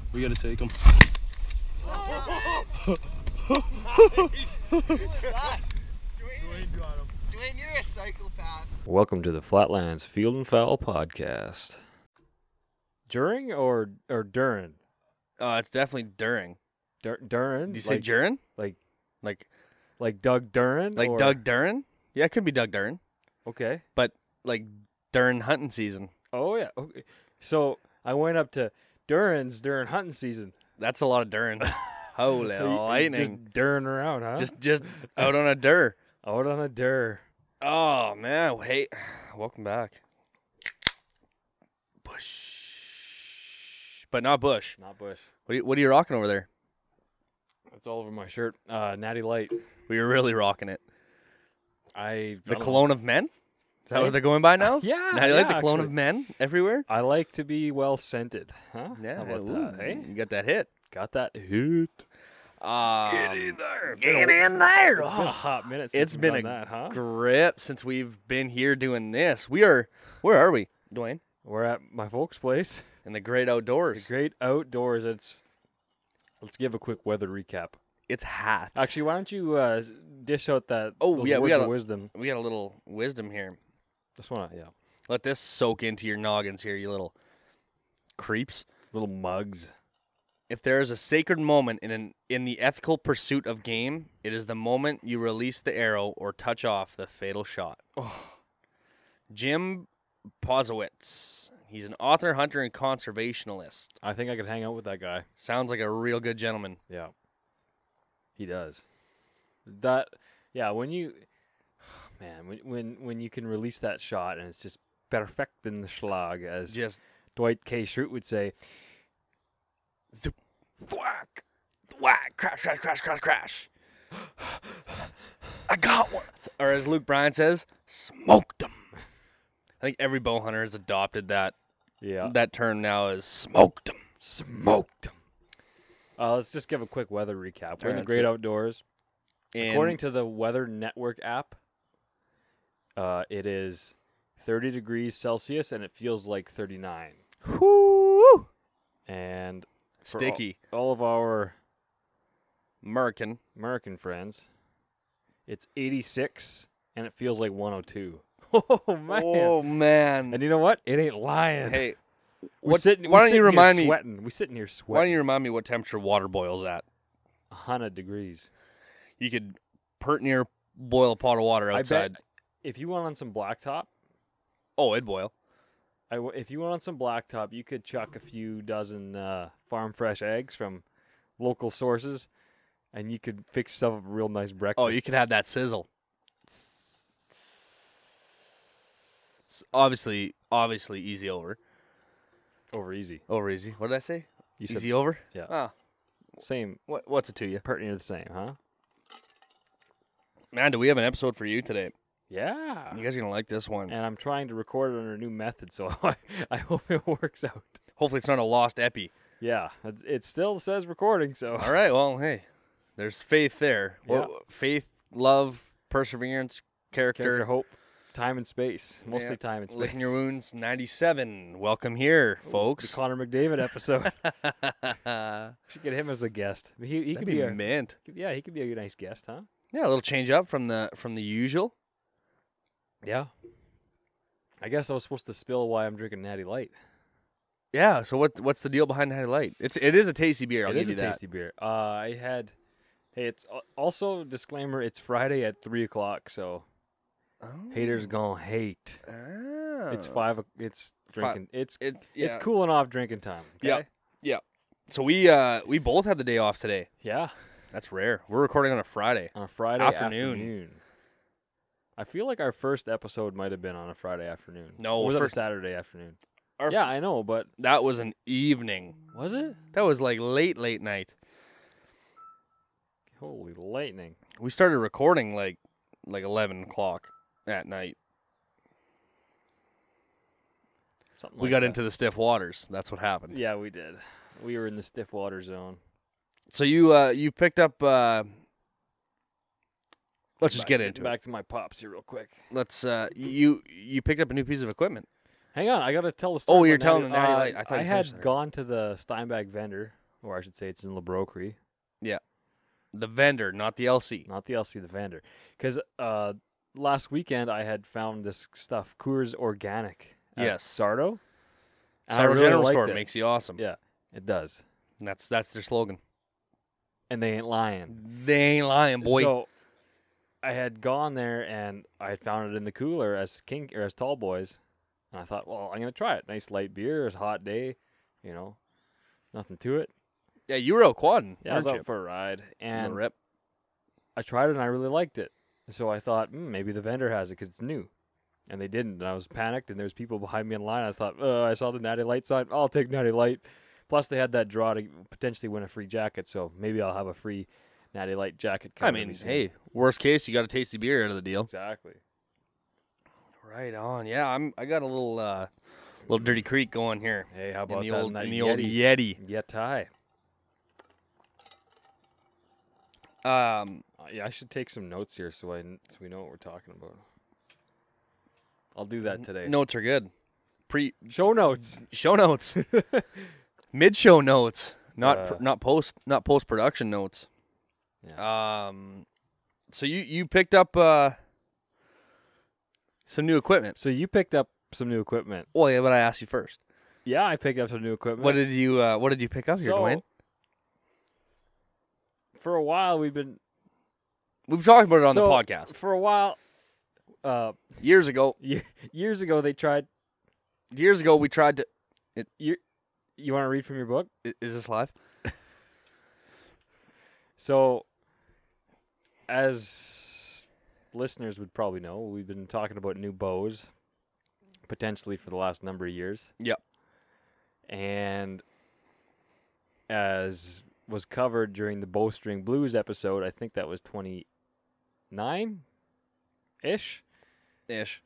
We gotta take him. Dwayne, you're a psychopath. Welcome to the Flatlands Field and Foul podcast. During or during? It's definitely during. Durin? Did you say Durin? Like Like Doug Durin? like Doug Durin? Yeah, it could be Doug Durin. Okay. But like during hunting season. Oh yeah. Okay. So I went up to Durin's during hunting season. That's a lot of Durins. Holy lightning. Just Durin around, huh? Just out on a dur. out on a dur. Oh man, hey, welcome back. Bush. But not Bush. Not Bush. What are you rocking over there? That's all over my shirt. Natty Light. We were really rocking it. The Cologne of men? Is that Hey? what they're going by now? Yeah. Now you like the yeah, cologne actually. of men everywhere? I like to be well scented. Huh? Yeah. How about ooh, that? Hey? You got that hit. Got that hit. Get in there. Get in there. It's been a hot minute since It's we've been done a that, huh? grip since we've been here doing this. Where are we, Dwayne? We're at my folks' place. In the great The outdoors. great outdoors. Let's give a quick weather recap. It's hot. Actually, why don't you dish out that? Oh, those yeah, we words got of a- wisdom. We got a little wisdom here. This one, yeah. Let this soak into your noggins here, you little creeps. Little mugs. If there is a sacred moment in the ethical pursuit of game, it is the moment you release the arrow or touch off the fatal shot. Oh. Jim Posowitz. He's an author, hunter, and conservationalist. I think I could hang out with that guy. Sounds like a real good gentleman. Yeah. He does. Yeah. When you, man, when you can release that shot and it's just perfect in the schlag, as Just Dwight K. Schrute would say. zoop, thwack, thwack, crash, crash, crash, crash, crash. I got one. Or as Luke Bryan says, smoked him. I think every bow hunter has adopted that Yeah. that term now as smoked him. Smoked him. Let's just give a quick weather recap. We're in the Alright, great let's do outdoors. And According to the Weather Network app, it is 30 degrees Celsius and it feels like 39. whoo, And for sticky all of our American. American friends, it's 86 and it feels like 102. Oh man! Oh man. And you know what? It ain't lying. Hey, We're what? sitting, why we're don't you sitting remind here me? sweating. We sitting here sweating. Why don't you remind me what temperature water boils at? 100 degrees. You could pert near boil a pot of water I outside. bet if you went on some blacktop, Oh, it'd boil. if you went on some blacktop, you could chuck a few dozen farm fresh eggs from local sources, and you could fix yourself a real nice breakfast. Oh, you could have that sizzle. Obviously, easy over. over easy. Over easy. What did I say? You said Easy over? yeah. Ah, Same, what's it to you? pretty near the same, huh? Man, do we have an episode for you today? Yeah. You guys are going to like this one. And I'm trying to record it under a new method, so I hope it works out. Hopefully it's not a lost epi. Yeah, it still says recording, so All right, well, hey, there's faith there. Yeah. Faith, love, perseverance, character, hope, time and space, mostly Yeah. time and space. Licking Your Wounds 97. Welcome here, The folks. Connor McDavid episode. That'd Should get him as a guest. He could be be a mint. yeah, he could be a nice guest, huh? Yeah, a little change up from the usual. Yeah. I guess I was supposed to spill why I'm drinking Natty Light. Yeah. So what's the deal behind Natty Light? It is a tasty beer. I'll It give is a you that. tasty beer. Hey, it's also disclaimer. It's Friday at 3:00, so Oh. haters gonna hate. Oh. It's 5. It's drinking. It's It's cooling off drinking time. Okay? Yeah. So we both had the day off today. Yeah. That's rare. We're recording on a Friday. On a Friday Afternoon. afternoon. I feel like our first episode might have been on a Friday afternoon. No, or was it a first- Saturday afternoon? Our- Yeah, I know, but That was an evening. was it? That was like late night. Holy lightning! We started recording like 11 o'clock at night. Something We like got that. into the stiff waters. That's what happened. Yeah, we did. We were in the stiff water zone. So you picked up. Let's just get into it. Back to my pops here real quick. Let's you picked up a new piece of equipment. Hang on, I got to tell the story. Oh, you're about telling the Natty Light. I thought I you finished had that. gone to the Steinbach vendor or I should say it's in LaBroquerie. The vendor, not the LC. Not the LC, the vendor. Because last weekend I had found this stuff, Coors Organic. At Yes. Sardo. And I Sardo really General liked Store it. makes you awesome. Yeah, it does. And that's their slogan. And they ain't lying. They ain't lying, boy. So I had gone there and I had found it in the cooler as Tall Boys. And I thought, well, I'm going to try it. Nice light beer. It's a hot day. You know, nothing to it. Yeah, you were out quadding. Yeah, I was weren't out for a ride. you? And The rip. I tried it and I really liked it. So I thought, maybe the vendor has it because it's new. And they didn't. And I was panicked and there's people behind me in line. I thought, I saw the Natty Light sign. I'll take Natty Light. Plus they had that draw to potentially win a free jacket. So maybe I'll have a free Natty Light jacket I coming. mean, hey, worst case, you got a tasty beer out of the deal. Exactly. Right on. Yeah, I got a little Dirty Creek going here. Hey, how In about the that? old that in the old Yeti? Yeti. Yeti. Um, Yeah, I should take some notes here so we know what we're talking about. I'll do that today. notes are good. Show notes. Show notes. Mid-show notes. Uh, Not post production notes. Yeah. So you picked up some new equipment. So you picked up some new equipment. Well, yeah, but I asked you first. Yeah, I picked up some new equipment. What did you pick up here, Dwayne? For a while we've We've talked about it on the podcast. For a while, Years ago years ago they tried. we tried to. You want to read from your book? Is this live? So, as listeners would probably know, we've been talking about new bows, potentially for the last number of years. Yep. And as was covered during the Bowstring Blues episode, I think that was 29-ish. Ish.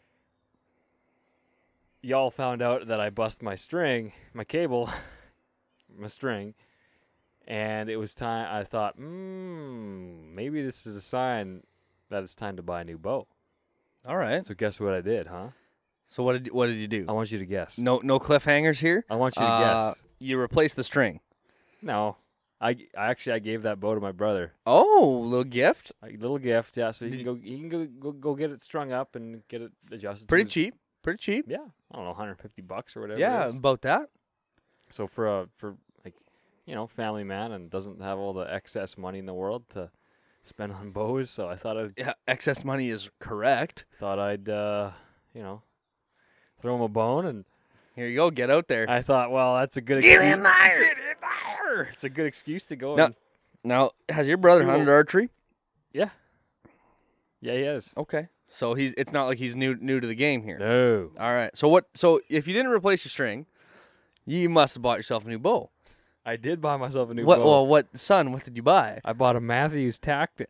Y'all found out that I bust my string, my cable, my string, and it was time. I thought, maybe this is a sign that it's time to buy a new bow. All right. So guess what I did, huh? So what did you do? I want you to guess. No cliffhangers here. I want you to guess. You replaced the string. No, I gave that bow to my brother. Oh, little gift. A little gift, yeah. So he can go get it strung up and get it adjusted. Pretty cheap. Pretty cheap. Yeah, I don't know, $150 or whatever. Yeah, it is. about that. So for like, family man and doesn't have all the excess money in the world to spend on bows, so I thought Yeah, excess money is correct. I'd throw him a bone, and Here you go. Get out there. I thought, well, that's a good Get excuse. in there! Get in there! It's a good excuse to go. No. And, Now, has your brother Cool. hunted archery? yeah, he is. Okay. So it's not like he's new to the game here. No, All right. So if you didn't replace your string, you must have bought yourself a new bow. I did buy myself a new What? bow. Well, what did you buy? I bought a Matthews Tactic.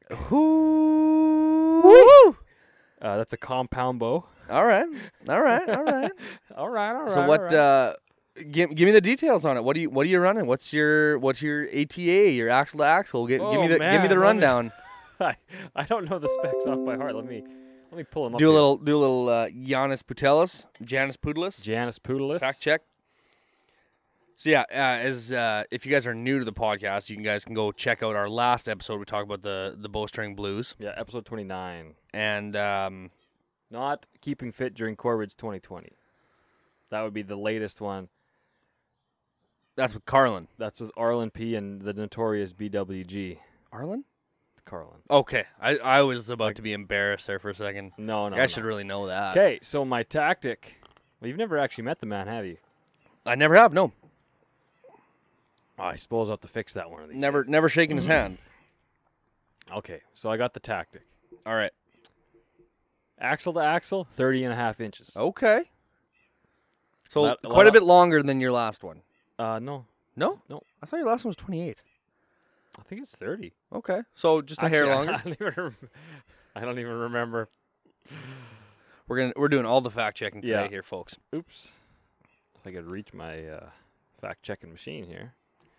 Woo! That's a compound bow. All right. All right. So what? Give me the details on it. What are you running? What's your ATA? Your axle to axle? Give me the rundown. I don't know the specs off by heart. Let me pull them up. Do a here. little Janus Putelis. Janus Poodless. Fact check. So yeah, if you guys are new to the podcast, you guys can go check out our last episode. We talked about the Bowstring Blues Yeah, episode 29. and Not keeping fit during Corbridge 2020. That would be the latest one. that's with Carlin. That's with Arlen P. and the notorious BWG. Arlen? Carlin. Okay, I was about to be embarrassed there for a second. No. I should really know that. Okay, so my tactic. Well, you've never actually met the man, have you? I never have. No, Oh, I suppose I'll have to fix that one of these. never shaken his hand. Okay, so I got the tactic. All right. Axle to axle, 30.5 inches. Okay. So Lot quite a of- bit longer than your last one. No. No? No. I thought your last one was 28. I think it's 30. Okay. So just a hair longer. I don't even remember. We're doing all the fact checking today Yeah. here, folks. Oops. If I could reach my fact-checking machine here.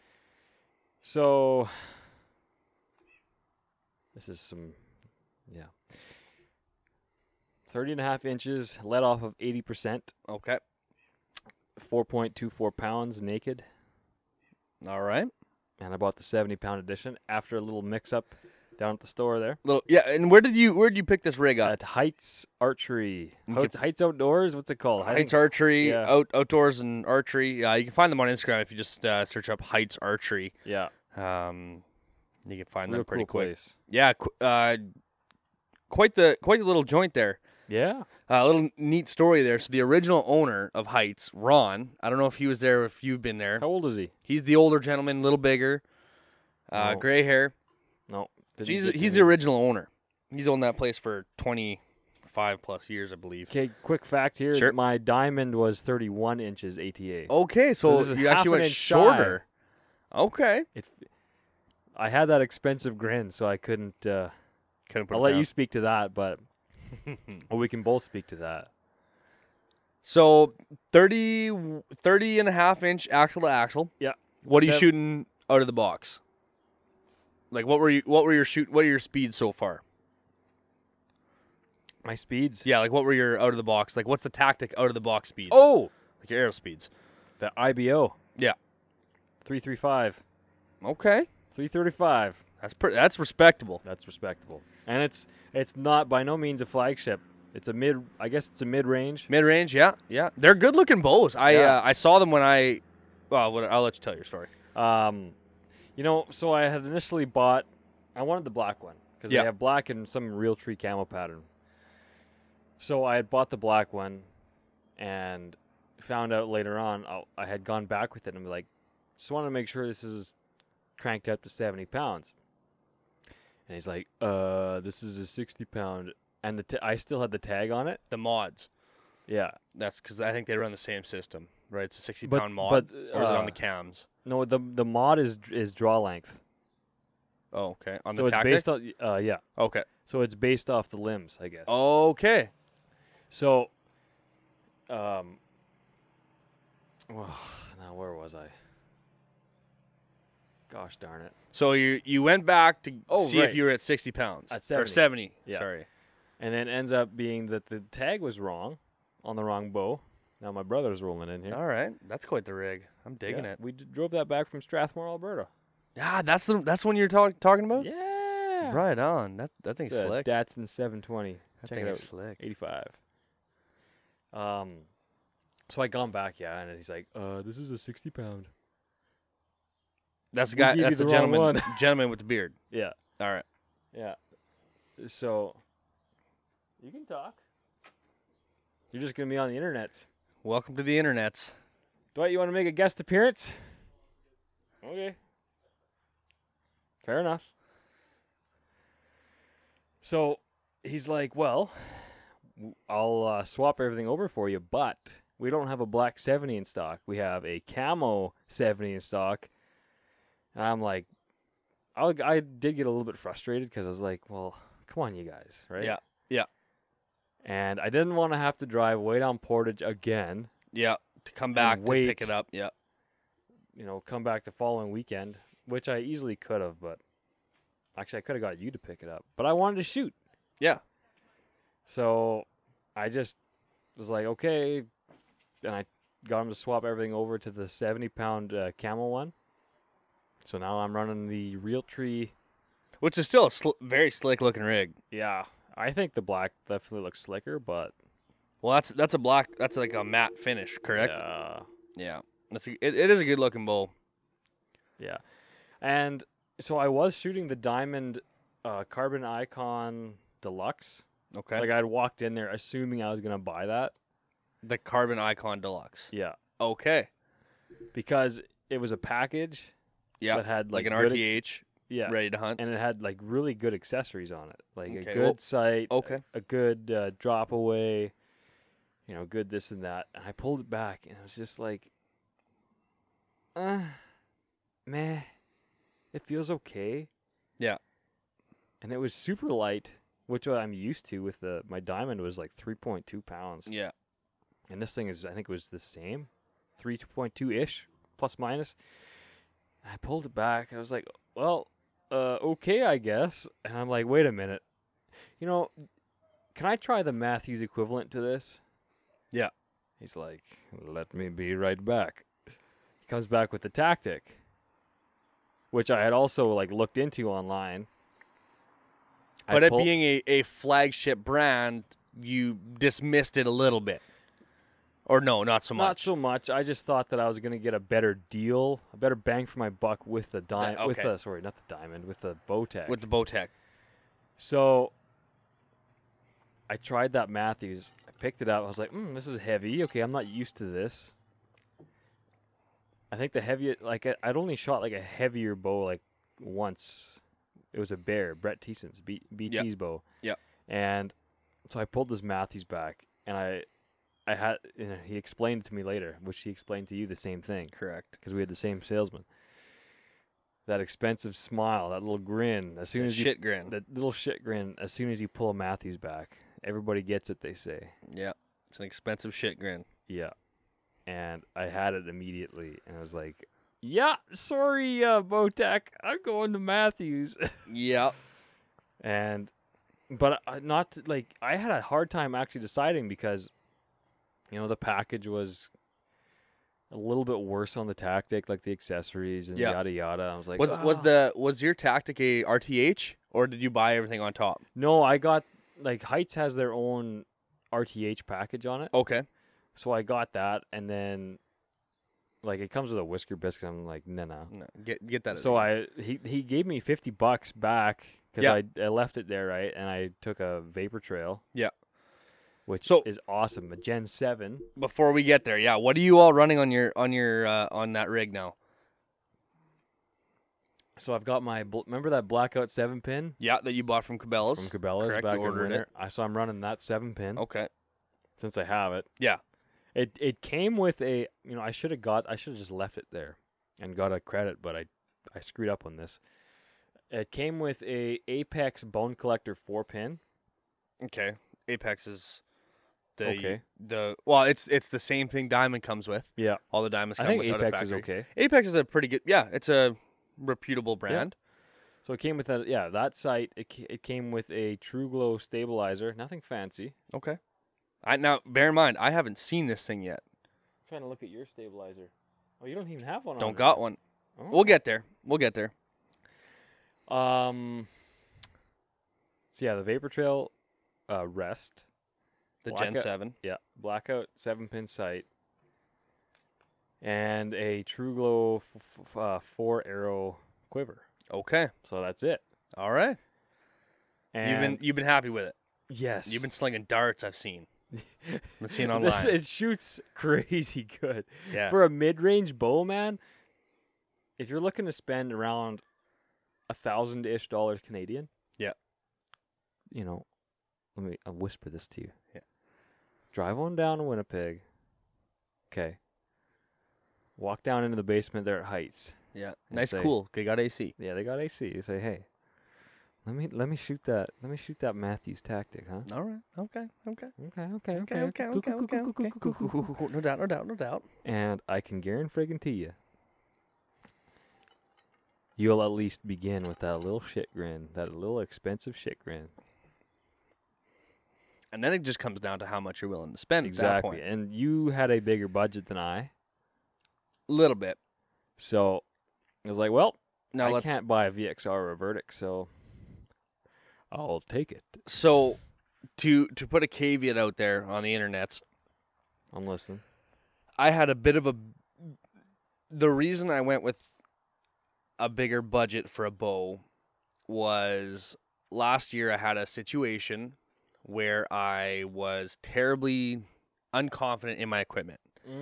So, this is some, 30.5 inches, let off of 80%, Okay. 4.24 pounds naked. All right. and I bought the 70-pound edition after a little mix-up down at the store there And where did you pick this rig up? at Heights Archery. You Heights Outdoors. What's it called? I Heights think- Archery, yeah. outdoors and archery. Yeah, you can find them on Instagram if you just search up Heights Archery. Yeah, You can find real them pretty cool quick. place. Yeah, quite the little joint there. Yeah. A little neat story there. So the original owner of Heights, Ron, I don't know if he was there, if you've been there. How old is he? He's the older gentleman, a little bigger, No. gray hair. No. So didn't get to he's me. the original owner. He's owned that place for 25 plus years, I believe. Okay, quick fact here. Sure. My diamond was 31 inches ATA. Okay, so this is you half actually an went inch shy. shorter. Okay. I had that expensive grin, so I couldn't. Couldn't put I'll it let down. you speak to that, but or we can both speak to that. So 30 and a half inch axle to axle. Yeah. What are you Sev- shooting out of the box? Like what were your speeds so far? My speeds. Yeah, like what were your out of the box? Like what's the tactic out of the box speeds? Oh, Like your arrow speeds. the IBO. Yeah. 335, Okay. 335. That's respectable. That's respectable, and it's not by no means a flagship. It's a mid. I guess it's a mid-range. Mid range, yeah. They're good looking bows. Yeah. I saw them when I'll let you tell your story. So I had initially bought. I wanted the black one because Yeah. they have black and some real tree camo pattern. So I had bought the black one, and found out later on I had gone back with it, and I'm like, just wanted to make sure this is cranked up to 70 pounds. And he's like, this is a 60-pound, and I still had the tag on it. The mods. Yeah. That's because I think they run the same system, right? It's a 60 But- pound mod, but, or is it on uh, the cams? No, the mod is draw length. Oh, okay. On So the it's tactic. based on yeah. Okay. So it's based off the limbs, I guess. Okay. So, well, now where was I? Gosh darn it! So you went back to Oh, see if right. you were at 60 pounds. At Or 70. 70. Yeah. Sorry. And then ends up being that the tag was wrong, on the wrong bow. Now my brother's rolling in here. All right. That's quite the rig. I'm digging Yeah, it. We drove that back from Strathmore, Alberta. Yeah, that's one you're talking about? Yeah. Right on. That thing's It's a slick. Datsun 720. That Check thing it is out. slick. 85. So I gone back, yeah, and he's like, this is a 60-pound. That's the We guy. gave you That's the the wrong gentleman. one. Gentleman with the beard. Yeah. All right. Yeah. So you can talk. You're just gonna be on the internet. Welcome to the internets. Dwight, you want to make a guest appearance? Okay. Fair enough. So he's like, well, I'll swap everything over for you, but we don't have a black 70 in stock. We have a camo 70 in stock. And I'm like, I did get a little bit frustrated because I was like, well, come on, you guys, right? Yeah. Yeah. And I didn't want to have to drive way down Portage again, Yeah. To come back to wait. pick it up. Yeah. come back the following weekend, which I easily could have, but actually I could have got you to pick it up. But I wanted to shoot. Yeah. So I just was like, okay. And I got him to swap everything over to the 70-pound camo one. So now I'm running the Realtree. Which is still a very slick looking rig. Yeah, I think the black definitely looks slicker, but Well, that's a black. That's like a matte finish, correct? Yeah. It is a good looking bow. yeah. And so I was shooting the Diamond Carbon Icon Deluxe. Okay. Like I'd walked in there assuming I was gonna buy that. The Carbon Icon Deluxe. Yeah, Okay. because it was a package Yeah. that had Like an good RTH yeah, ready to hunt. and it had like really good accessories on it, like Okay, a good well- sight, Okay. a good drop away, good this and that. And I pulled it back, and it was just like, meh. It feels okay. Yeah. And it was super light, which I'm used to with my Diamond was like 3.2 pounds. Yeah. And this thing I think it was the same, 3.2-ish, plus minus. And I pulled it back, and I was like, well, okay, I guess. And I'm like, wait a minute. Can I try the Matthews equivalent to this? Yeah. He's like, let me be right back. He comes back with the Tactic. which I had also like looked into online. But it being a flagship brand, you dismissed it a little bit. Or no, not so much. Not so much. I just thought that I was going to get a better deal, a better bang for my buck with the diamond. With the not the diamond, with the Bowtech. With the Bowtech. So I tried that Matthews. I picked it up. I was like, this is heavy. Okay, I'm not used to this. I think the heavier, like I'd only shot like a heavier bow like once. It was a Bear, Brett Thiessen's BT's bow. Yeah. And so I pulled this Matthews back, and I had, he explained it to me later, which he explained to you the same thing. Correct. Because we had the same salesman. That expensive smile, that little grin, as soon as shit grin. That little shit grin, as soon as you pull a Matthews back, everybody gets it, they say. Yeah. It's an expensive shit grin. Yeah. And I had it immediately, and I was like, yeah, sorry, Bowtech, I'm going to Matthews. Yeah. But not like, I had a hard time actually deciding because, the package was a little bit worse on the Tactic, like the accessories and yada yada. I was like, was your Tactic a RTH, or did you buy everything on top? No, I got, like, Heights has their own RTH package on it. Okay. So I got that, and then, like, it comes with a whisker biscuit. I'm like, no. Get that. So he gave me $50 back because I left it there, right, and I took a Vapor Trail. Yeah. Which is awesome, a Gen 7. Before we get there, yeah, what are you all running on on that rig now? So I've got remember that Blackout 7-pin? Yeah, that you bought from Cabela's. From Cabela's. Correct, back you ordered in winter. it. So I'm running that 7-pin. Okay. Since I have it. Yeah. It came with a, I should have just left it there and got a credit, but I screwed up on this. It came with a Apex Bone Collector 4-pin. Okay. Apex is well, it's the same thing Diamond comes with. Yeah. All the Diamonds come I think with Apex is okay. Apex is a pretty good, it's a reputable brand. Yeah. So it came with that sight. It came with a True Glow stabilizer, nothing fancy. Okay. Now, bear in mind, I haven't seen this thing yet. I'm trying to look at your stabilizer. Oh, you don't even have one on. Don't got one. Oh. We'll get there. So yeah, the Vapor Trail rest. The Gen 7. Yeah, Blackout 7-pin sight. And a True Glow 4-arrow quiver. Okay. So that's it. All right. And you've been happy with it? Yes. You've been slinging darts, I've seen. I've seen online. It shoots crazy good. Yeah. For a mid-range bow, man, if you're looking to spend around $1,000-ish Canadian. Yeah. I'll whisper this to you. Yeah. Drive on down to Winnipeg. Okay. Walk down into the basement there at Heights. Yeah. Nice, cool. They got AC. Yeah, they got AC. You say, hey, let me shoot that. Let me shoot that Matthews Tactic, huh? All right. Okay. No doubt. And I can guarantee you, you'll at least begin with that little shit grin, that little expensive shit grin. And then it just comes down to how much you're willing to spend. Exactly. At that point. And you had a bigger budget than I. A little bit. So I was like, well, now I can't buy a VXR or a Verdict, so I'll take it. So to put a caveat out there on the internet, I'm listening. I had a bit of the reason I went with a bigger budget for a bow was last year I had a situation where I was terribly unconfident in my equipment.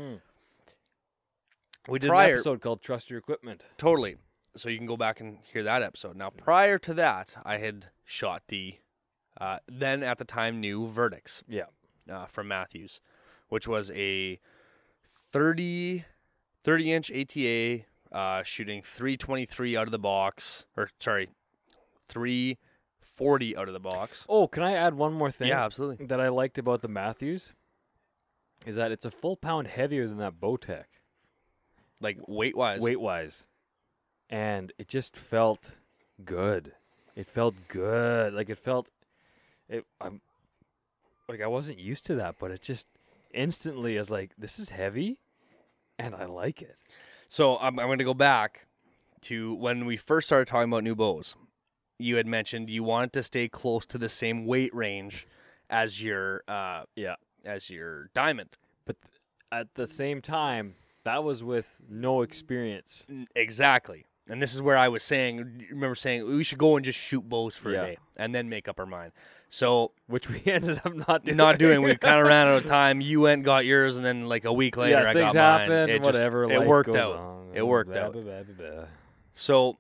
We did an episode called Trust Your Equipment. Totally. So you can go back and hear that episode. Now, prior to that, I had shot the, then at the time new Verdicts. Yeah. From Matthews, which was a 30-inch ATA, shooting 323 out of the box, 340 out of the box. Oh, can I add one more thing? Yeah, absolutely. That I liked about the Matthews is that it's a full pound heavier than that Bowtech. Like weight-wise. And it just felt good. It felt good. I wasn't used to that, but it just instantly I was like, this is heavy and I like it. So I'm going to go back to when we first started talking about new bows, you had mentioned you wanted to stay close to the same weight range as your as your diamond. But at the same time, that was with no experience. Exactly. And this is where I was saying, you remember saying we should go and just shoot bows for Yeah. a day and then make up our mind. So Which we ended up not doing. not doing. We kind of ran out of time. You went and got yours, and then like a week later, I things got mine. happen, It just- whatever. It life worked goes out. on. It worked Blah, out. blah, blah, blah, blah. So,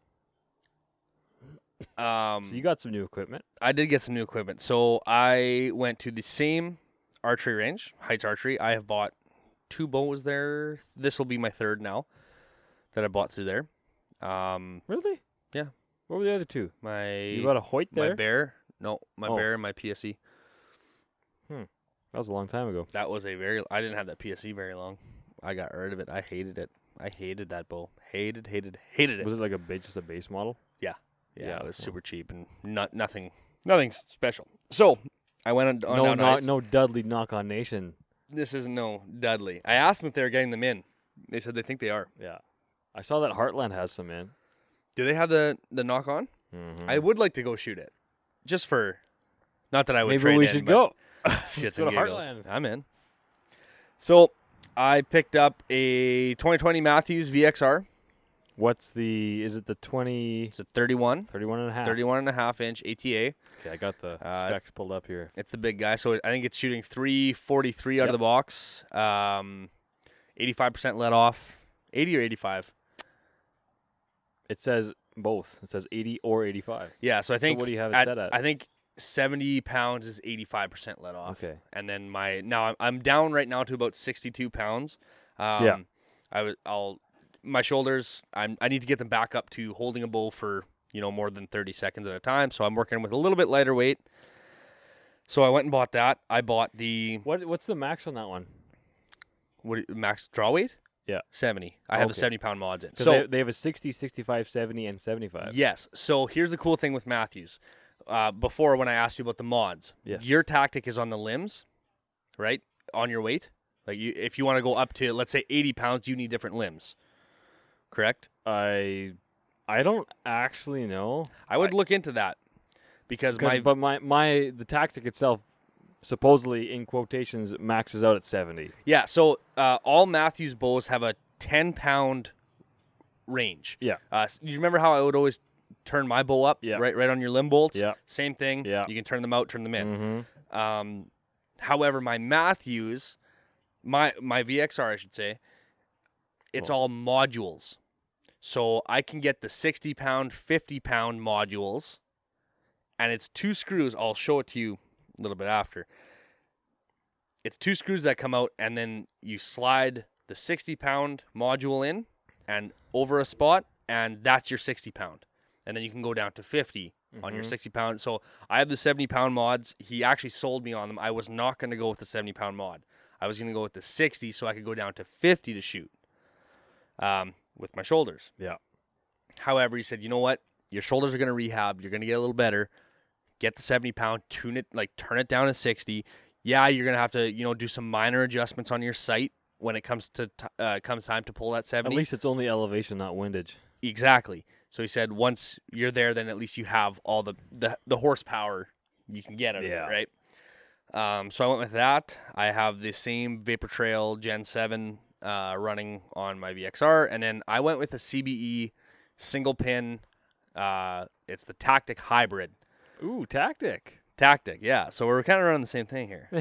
So you got some new equipment. I did get some new equipment. So I went to the same archery range, Heights Archery. I have bought 2 bows there. This will be my 3rd now that I bought through there. Really? Yeah. What were the other 2? My You got a Hoyt my there? bear. No, my Oh. bear and my PSE. That was a long time ago. That was I didn't have that PSE very long. I got rid of it. I hated it. I hated that bow. Hated it. Was it like just a base model? Yeah, it was well. super cheap and nothing special. So I went on down to Heights. No Dudley Knock on Nation. This isn't no Dudley. I asked them if they were getting them in. They said they think they are. Yeah. I saw that Heartland has some in. Do they have the knock on? Mm-hmm. I would like to go shoot it, just for. Not that I would. Maybe trade we in, should but go. shits Let's go and to giggles. Heartland. I'm in. So I picked up a 2020 Matthews VXR. Is it the 20, It's a 31. 31 and a half? 31 and a half inch ATA. Okay, I got the specs pulled up here. It's the big guy. So I think it's shooting 343 out of Yep. the box. 85% let off. 80 or 85? It says both. It says 80 or 85. Yeah, so I think what do you have it set at? I think 70 pounds is 85% let off. Okay. And then I'm down right now to about 62 pounds. Yeah. My shoulders, I need to get them back up to holding a bow for, more than 30 seconds at a time. So I'm working with a little bit lighter weight. So I went and bought that. I bought the What's the max on that one? max draw weight? Yeah. 70. I have the Okay. 70-pound mods in. Because So they have a 60, 65, 70, and 75. yes. So here's the cool thing with Matthews. Before, when I asked you about the mods, Yes. your tactic is on the limbs, right? On your weight. Like if you want to go up to, let's say, 80 pounds, you need different limbs. Correct? I don't actually know. I would look into that because But the tactic itself supposedly in quotations maxes out at 70. yeah. So all Matthews bows have a 10-pound range. Yeah. You remember how I would always turn my bow up, Yeah. right on your limb bolts? Yeah. Same thing. Yeah. You can turn them out, turn them in. Mm-hmm. However, my Matthews, my VXR, I should say, it's all modules. So I can get the 60-pound, 50-pound modules, and it's 2 screws. I'll show it to you a little bit after. It's 2 screws that come out, and then you slide the 60-pound module in and over a spot, and that's your 60-pound. And then you can go down to 50 on your 60-pound. So I have the 70-pound mods. He actually sold me on them. I was not going to go with the 70-pound mod. I was going to go with the 60 so I could go down to 50 to shoot with my shoulders. Yeah. However, he said, you know what? Your shoulders are going to rehab. You're going to get a little better. Get the 70-pound, tune it, turn it down to 60. Yeah, you're going to have to, do some minor adjustments on your sight when it comes to comes time to pull that 70. At least it's only elevation, not windage. Exactly. So he said once you're there, then at least you have all the horsepower you can get out of it, right? So I went with that. I have the same Vapor Trail Gen 7 running on my VXR, and then I went with a CBE single pin. It's the Tactic Hybrid. Ooh, tactic. Tactic, yeah. So we're kind of running the same thing here.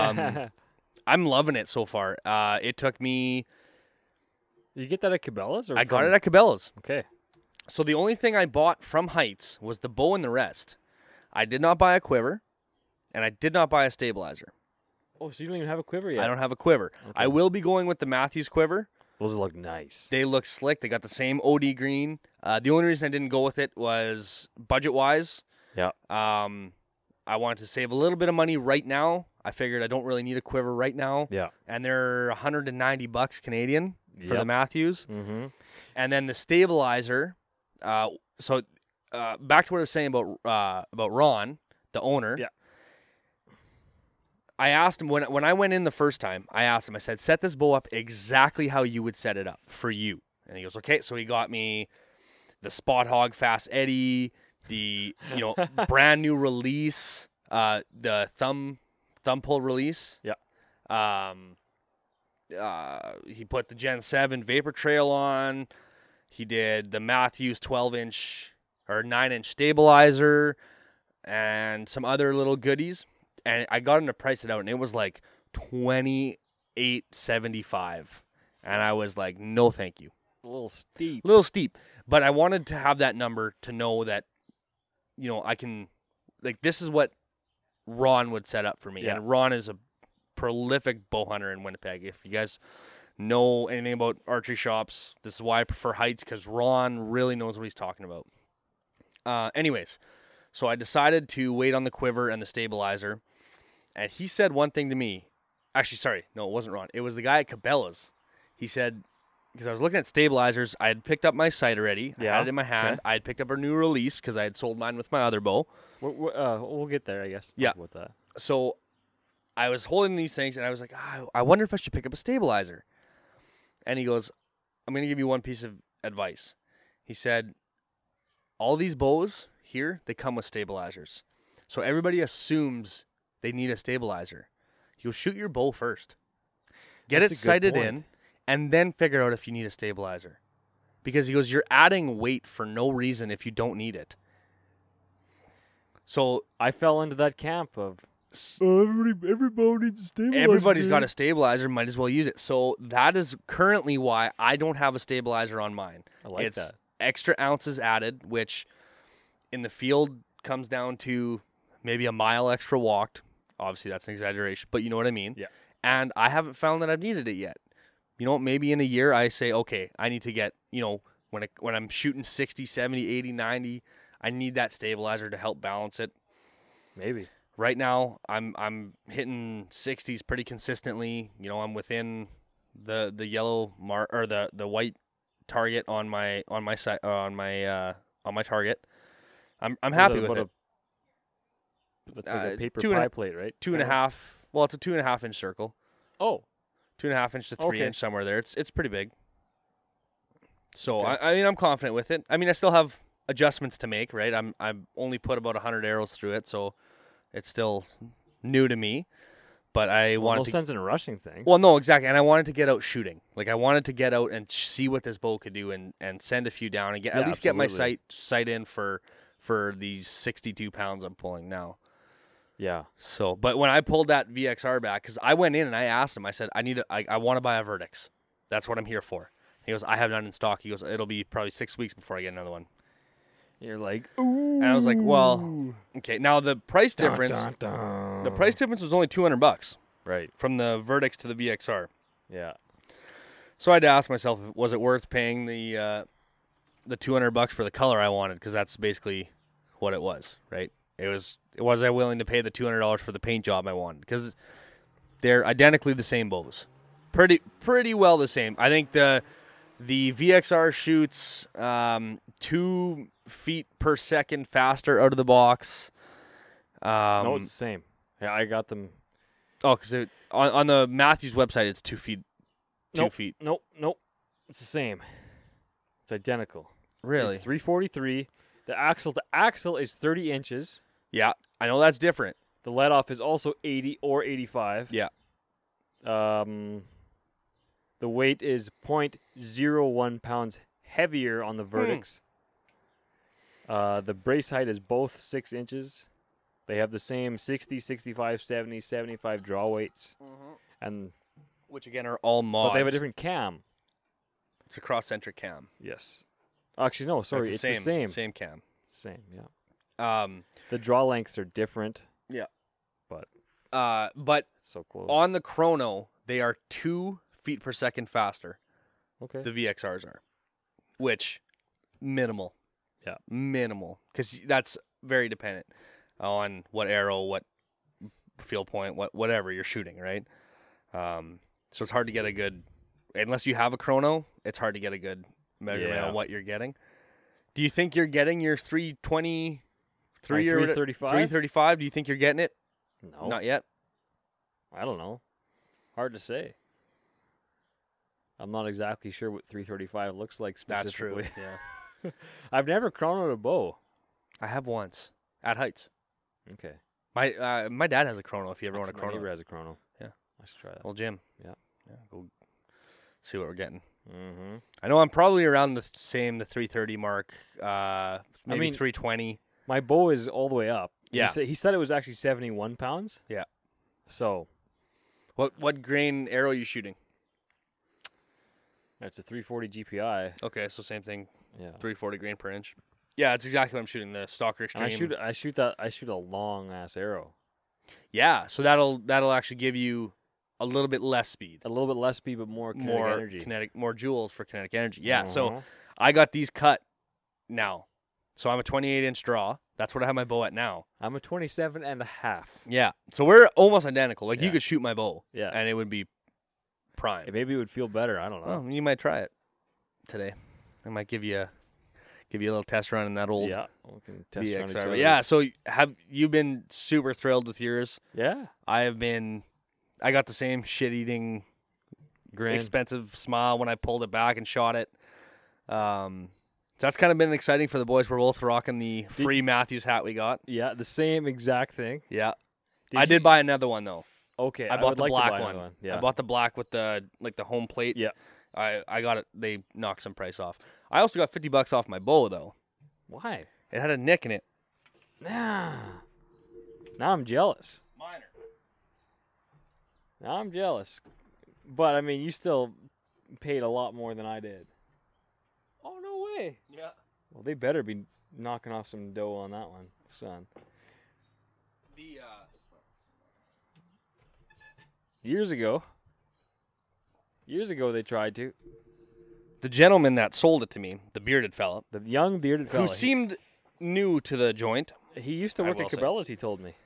I'm loving it so far. It took me. You get that at Cabela's? Or I got it at Cabela's. Okay. So the only thing I bought from Heights was the bow and the rest. I did not buy a quiver, and I did not buy a stabilizer. Oh, so you don't even have a quiver yet? I don't have a quiver. Okay. I will be going with the Matthews quiver. Those look nice. They look slick. They got the same OD green. The only reason I didn't go with it was budget-wise. Yeah. I wanted to save a little bit of money right now. I figured I don't really need a quiver right now. Yeah. And they're $190 Canadian for the Yep. Matthews. Mm-hmm. And then the stabilizer. So back to what I was saying about Ron, the owner. Yeah. I asked him when I went in the first time. I asked him. I said, "Set this bow up exactly how you would set it up for you." And he goes, "Okay." So he got me the Spot Hog Fast Eddie, the brand new release, the thumb pull release. Yeah. He put the Gen 7 Vapor Trail on. He did the Matthews 12-inch or 9-inch stabilizer and some other little goodies. And I got him to price it out, and it was like $28.75. And I was like, no, thank you. A little steep. A little steep. But I wanted to have that number to know that, I can, like, this is what Ron would set up for me. Yeah. And Ron is a prolific bow hunter in Winnipeg. If you guys know anything about archery shops, this is why I prefer Heights, because Ron really knows what he's talking about. Anyways, so I decided to wait on the quiver and the stabilizer, and he said one thing to me. Actually, sorry, no, it wasn't Ron. It was the guy at Cabela's. He said, because I was looking at stabilizers, I had picked up my sight already. I had it in my hand. Okay. I had picked up a new release because I had sold mine with my other bow. We'll get there, I guess. Yeah. Talk about that. So I was holding these things, and I was like, I wonder if I should pick up a stabilizer. And he goes, I'm going to give you one piece of advice. He said, all these bows here, they come with stabilizers. So everybody assumes they need a stabilizer. He goes, shoot your bow first. Get That's it a good sighted point. in, and then figure out if you need a stabilizer. Because he goes, you're adding weight for no reason if you don't need it. So I fell into that camp of every bow needs a stabilizer. everybody's got a stabilizer, might as well use it. So that is currently why I don't have a stabilizer on mine. I like It's that. extra ounces added, which in the field comes down to maybe a mile extra walked. Obviously, that's an exaggeration, but you know what I mean. Yeah. And I haven't found that I've needed it yet. Maybe in a year I say, okay, I need to get, when I'm shooting 60, 70, 80, 90, I need that stabilizer to help balance it. Maybe. Right now, I'm hitting 60s pretty consistently. I'm within the yellow mark or the white target on my target. I'm happy with it. That's like a paper 2.5 pie plate, right? 2.5. Well, it's a 2.5 inch circle. Oh, 2.5 inch to 3 Okay. inch somewhere there. It's pretty big. So Okay. I mean, I'm confident with it. I mean, I still have adjustments to make, right? I've only put about 100 arrows through it, so it's still new to me. But I no wanted to. sense in rushing things. Well, no, exactly. And I wanted to get out shooting. Like I wanted to get out and see what this bow could do, and send a few down and at least get my absolutely. sight in for these 62 pounds I'm pulling now. Yeah. So, but when I pulled that VXR back, because I went in and I asked him, I said, I want to buy a Vertex. That's what I'm here for. He goes, I have none in stock. He goes, it'll be probably 6 weeks before I get another one. You're like, ooh. And I was like, well, okay. Now the price difference, the price difference was only $200 Right. from the Vertex to the VXR. Yeah. So I had to ask myself, was it worth paying the $200 for the color I wanted? Because that's basically what it was, right? Was I willing to pay the $200 for the paint job I wanted? Because they're identically the same bows, pretty well the same. I think the VXR shoots 2 feet per second faster out of the box. No, it's the same. Yeah, I got them. Oh, because on the Matthews website, it's 2 feet. 2 Nope. feet. Nope. It's the same. It's identical. Really? It's 343. The axle to axle is 30 inches. Yeah, I know that's different. The let off is also 80 or 85. Yeah. The weight is 0.01 pounds heavier on the Vertex. The brace height is both 6 inches. They have the same 60, 65, 70, 75 draw weights. And Which again are all mods. but they have a different cam. It's a cross-centric cam. Yes. Actually, no, sorry, That's it's the same. Same cam. Same, yeah. Um, The draw lengths are different. Yeah. But but it's so close. on the chrono, they are 2 feet per second faster. Okay. The VXRs are, which minimal. Yeah. Minimal, because that's very dependent on what arrow, what field point, whatever you're shooting, right? So it's hard to get a good, unless you have a chrono, it's hard to get a good measurement Yeah. on what you're getting. Do you think you're getting your 320, My 335? 335? Do you think you're getting it? No. Not yet. I don't know. Hard to say. I'm not exactly sure what 335 looks like That's true. specifically. Yeah. I've never chronoed a bow. I have once at Heights. Okay. My dad has a chrono. If you ever want a My chrono, neighbor has a chrono. Yeah. I should try that. well, Jim. Yeah. Go see what we're getting. Mm-hmm. I know I'm probably around the 330 mark. Maybe mean, 320. My bow is all the way up. Yeah. He said it was actually 71 pounds. Yeah. So What grain arrow are you shooting? that's a 340 GPI. Okay, so same thing. Yeah. 340 grain per inch. Yeah, it's exactly what I'm shooting. The Stalker And Extreme. I shoot a long ass arrow. Yeah, so that'll actually give you a little bit less speed, A little bit less speed, but more kinetic energy. more joules for kinetic energy. Yeah, so Uh-huh. I got these cut now. So I'm a 28-inch draw. That's what I have my bow at now. I'm a 27 and a half. Yeah, so we're almost identical. Like you Yeah. could shoot my bow, Yeah. and it would be prime. Maybe it would feel better. I don't know. Well, you might try it today. I might give you a little test run in that old Yeah. We can test BXR. run each But other's. yeah, so have you been super thrilled with yours? Yeah. I got the same shit-eating, Grin. expensive smile when I pulled it back and shot it. So that's kind of been exciting for the boys. We're both rocking the free Matthews hat we got. Yeah, the same exact thing. Yeah. I did buy another one though. Okay, I bought would the like to black buy one. another Yeah. I bought the black with the home plate. Yeah. I got it. They knocked some price off. I also got $50 off my bow though. Why? It had a nick in it. Nah. Now I'm jealous. Minor. Now I'm jealous. But I mean, you still paid a lot more than I did. Oh no way. Yeah. Well, they better be knocking off some dough on that one, son. The Years ago they tried to. the gentleman that sold it to me, the bearded fella, The young bearded fella. who seemed new to the joint. he used to I work will at say. Cabela's, he told me.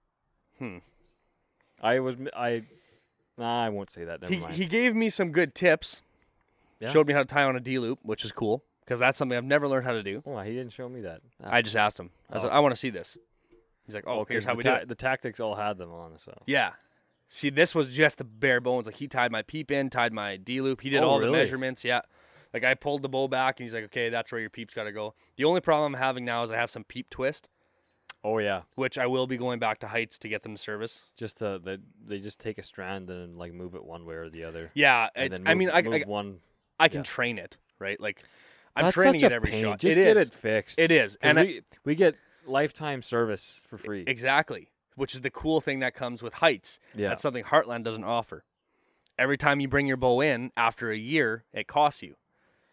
I won't say that. Never mind. He gave me some good tips. Yeah. Showed me how to tie on a D loop, which is cool because that's something I've never learned how to do. Oh, he didn't show me that. I just asked him. I said, Oh. I want to see this. He's like, oh, here's 'cause how we do it. The tactics all had them on, so. Yeah. See, this was just the bare bones. Like he tied my peep in, tied my D loop. He did Oh, all the really? measurements. Yeah. Like I pulled the bow back, and he's like, okay, that's where your peep's got to go. The only problem I'm having now is I have some peep twist, Oh yeah, which I will be going back to Heights to get them to service. just they just take a strand and like move it one way or the other. Yeah. And It's, then I mean, move one. I can yeah. train it, right? Like I'm That's training such it a every pain. shot. Just It get is. it fixed. It is. 'Cause And we get lifetime service for free. exactly, which is the cool thing that comes with Heights. Yeah. That's something Heartland doesn't offer. Every time you bring your bow in, after a year, it costs you.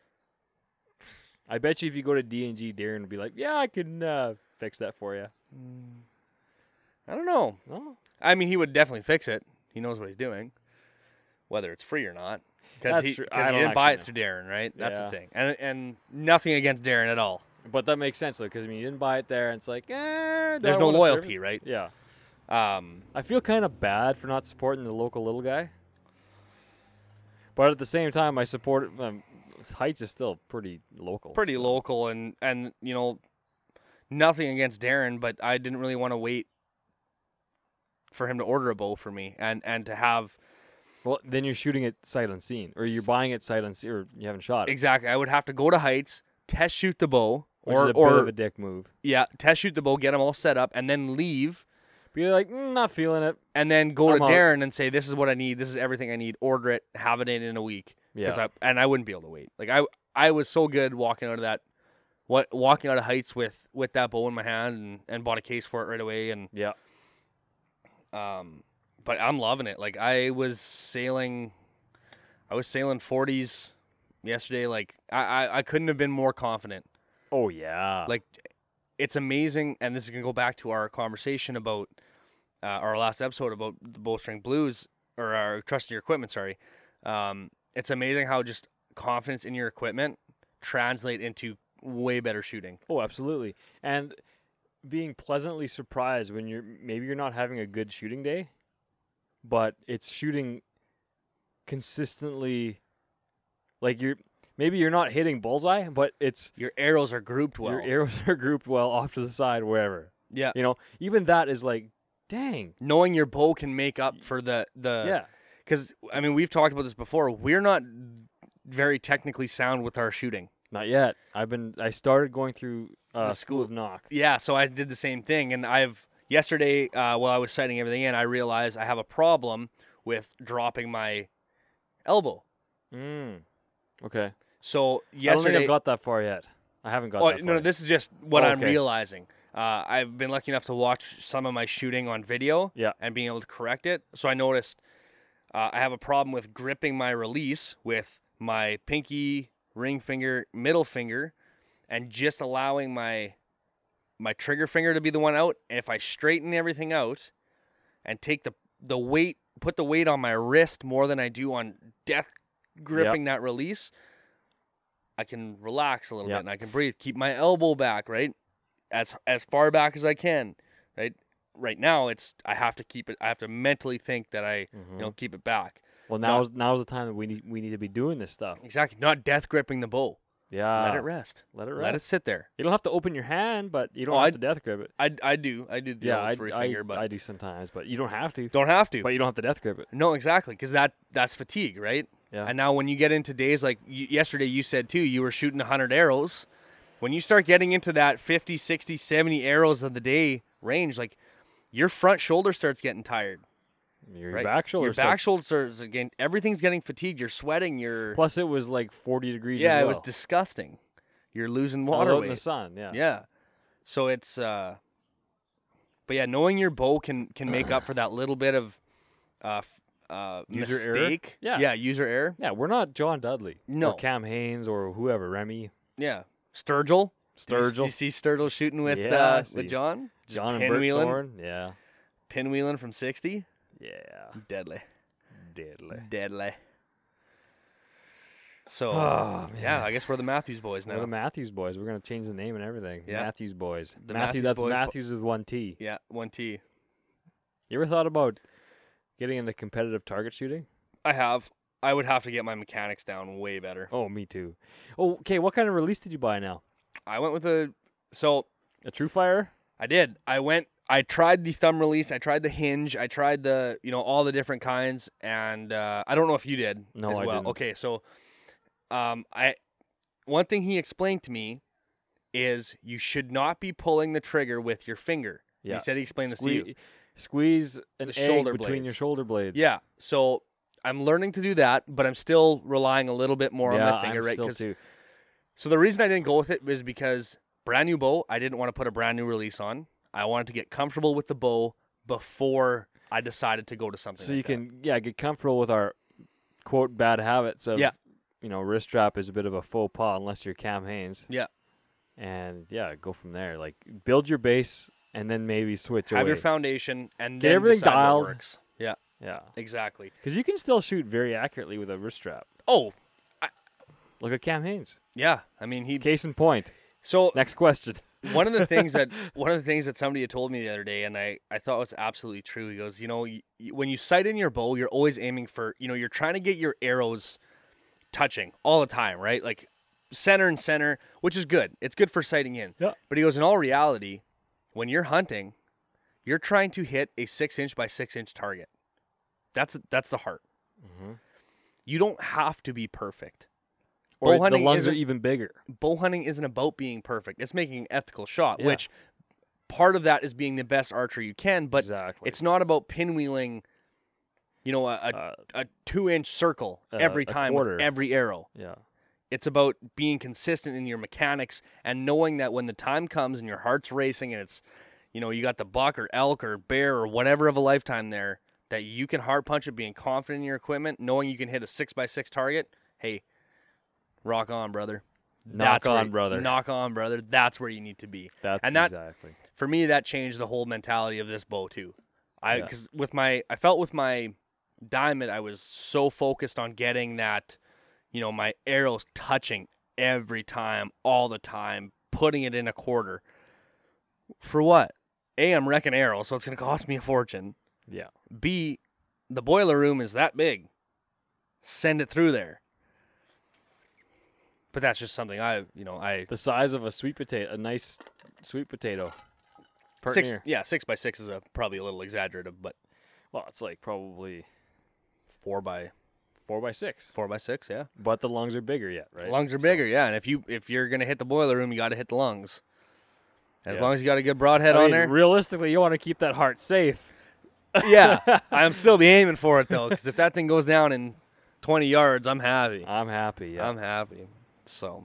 I bet you if you go to D&G, Darren would be like, "Yeah, I can fix that for you." I don't know. Oh, I mean, he would definitely fix it. He knows what he's doing, whether it's free or not. Because That's he, true. 'cause I he don't didn't buy it actually through Darren, right? That's Yeah. the thing. And nothing against Darren at all. but that makes sense though, because I mean, you didn't buy it there, and it's like, There's no loyalty, right? Yeah, Um, I feel kind of bad for not supporting the local little guy, but at the same time, I support. Heights is still pretty local. pretty so- local, and you know, nothing against Darren, but I didn't really want to wait for him to order a bow for me and to have Well, then you're shooting it sight unseen, or you're buying it sight unseen, or you haven't shot it. exactly. I would have to go to Heights, test shoot the bow, Which is a bit of a dick move. yeah, test shoot the bow, get them all set up, and then leave. Be like, not feeling it. And then go I'm to out. Darren and say, "This is what I need. This is everything I need. Order it. Have it in a week." Yeah. I wouldn't be able to wait. Like I was so good walking out of walking out of Heights with that bow in my hand and bought a case for it right away. And Yeah. but I'm loving it. Like I was sailing 40s yesterday. Like I couldn't have been more confident. Oh yeah. Like it's amazing, and this is gonna go back to our conversation about our last episode about the Bowstring Blues or our trusting your equipment. Sorry, it's amazing how just confidence in your equipment translate into way better shooting. Oh, absolutely. And being pleasantly surprised when maybe you're not having a good shooting day, but it's shooting consistently. Like maybe you're not hitting bullseye, but it's Your arrows are grouped well. your arrows are grouped well off to the side, wherever. Yeah, You know, even that is like, dang. knowing your bow can make up for the Yeah. Because I mean we've talked about this before. We're not very technically sound with our shooting. Not yet. I started going through The School of Knock. Yeah, so I did the same thing, and yesterday while I was setting everything in, I realized I have a problem with dropping my elbow. Okay. So I don't yesterday, think I've got that far yet. I haven't got oh, that far. no, yet. this is just what I'm okay. realizing. I've been lucky enough to watch some of my shooting on video Yeah. and being able to correct it. So I noticed I have a problem with gripping my release with my pinky, ring finger, middle finger, and just allowing my trigger finger to be the one out. And if I straighten everything out and take the weight, put the weight on my wrist more than I do on death gripping that release, I can relax a little bit and I can breathe. Keep my elbow back, right? As far back as I can, right? Right now I have to keep it. I have to mentally think that I keep it back. Well, now's the time that we need to be doing this stuff. Exactly. Not death gripping the bow. Yeah. Let it rest. Let it rest. Let it sit there. You don't have to open your hand, but you don't have to death grip it. I do the old free finger, but I do sometimes, but you don't have to. Don't have to. But you don't have to death grip it. No, exactly, because that's fatigue, right? Yeah. And now when you get into days like yesterday, you said too, you were shooting 100 arrows. When you start getting into that 50, 60, 70 arrows of the day range, like your front shoulder starts getting tired. Your back shoulder. Your back shoulder starts again. Everything's getting fatigued. You're sweating. Plus, it was like 40 degrees. Yeah, as well. It was disgusting. You're losing water weight in the sun. Yeah. Yeah. So it's but yeah, knowing your bow can make up for that little bit of user mistake. Error? Yeah, user error. Yeah, we're not John Dudley. No. Or Cam Haynes or whoever, Remy. Yeah. Sturgill. Sturgill. Did you see Sturgill shooting with John? John and pinwheeling. Birdsworn. Yeah. Pinwheeling from 60. Yeah. Deadly. Deadly. So, yeah, I guess we're the Matthews boys now. We're the Matthews boys. We're going to change the name and everything. Yeah. Matthews boys. The Matthews, Matthews that's boys. Matthews with one T. Yeah, 1T. You ever thought about getting into competitive target shooting? I have. I would have to get my mechanics down way better. Oh, me too. Oh, okay. What kind of release did you buy now? I went with a TrueFire? I did. I tried the thumb release. I tried the hinge. I tried all the different kinds. And I don't know if you did No, as well. I didn't. Okay, so one thing he explained to me is you should not be pulling the trigger with your finger. Yeah. He said he explained this to you. Squeeze an The egg shoulder between blades. your shoulder blades. Yeah. So I'm learning to do that, but I'm still relying a little bit more on my finger, I'm right? still too. So the reason I didn't go with it was because brand new bow, I didn't want to put a brand new release on. I wanted to get comfortable with the bow before I decided to go to something So like you that. can get comfortable with our quote bad habits of wrist strap is a bit of a faux pas unless you're Cam Haynes. Yeah. And go from there. Like build your base and then maybe switch Have away. your foundation and Get then everything decide dialed. what works. Yeah, Yeah. exactly. Because you can still shoot very accurately with a wrist strap. Oh, Look at Cam Haynes. yeah. I mean, Case in point. So Next question. one of the things that somebody had told me the other day, and I thought was absolutely true. He goes, when you sight in your bow, you're always aiming for, you're trying to get your arrows touching all the time, right? Like center and center, which is good. It's good for sighting in. Yeah. But he goes, in all reality, when you're hunting, you're trying to hit a 6-inch by 6-inch target. That's the heart. Mm-hmm. You don't have to be perfect. Or Bow the hunting lungs are isn't- even bigger. Bow hunting isn't about being perfect. It's making an ethical shot, Yeah. which part of that is being the best archer you can, but Exactly. it's not about pinwheeling, a 2-inch circle every a time with quarter. every arrow. Yeah. It's about being consistent in your mechanics and knowing that when the time comes and your heart's racing and it's, you got the buck or elk or bear or whatever of a lifetime there, that you can heart punch it, being confident in your equipment, knowing you can hit a 6x6 target. Hey, rock on, brother. Knock where- on, brother. Knock on, brother. That's where you need to be. That's And that- exactly. For me, that changed the whole mentality of this bow too. Yeah. Because I felt with my diamond, I was so focused on getting that, my arrows touching every time, all the time, putting it in a quarter. For what? A, I'm wrecking arrows, so it's going to cost me a fortune. Yeah. B, the boiler room is that big. Send it through there. But that's just something The size of a sweet potato, a nice sweet potato. Per 6x6 is probably a little exaggerative, but Well, it's like probably 4 by 4x6. 4x6, yeah. But the lungs are bigger yet, right? Lungs are So- bigger, yeah. And if you're gonna hit the boiler room, you got to hit the lungs. As Yeah. long as you got a good broadhead I on mean, there. realistically, you want to keep that heart safe. Yeah, I'm still be aiming for it though, because if that thing goes down in 20 yards, I'm happy. I'm happy. Yeah. I'm happy. So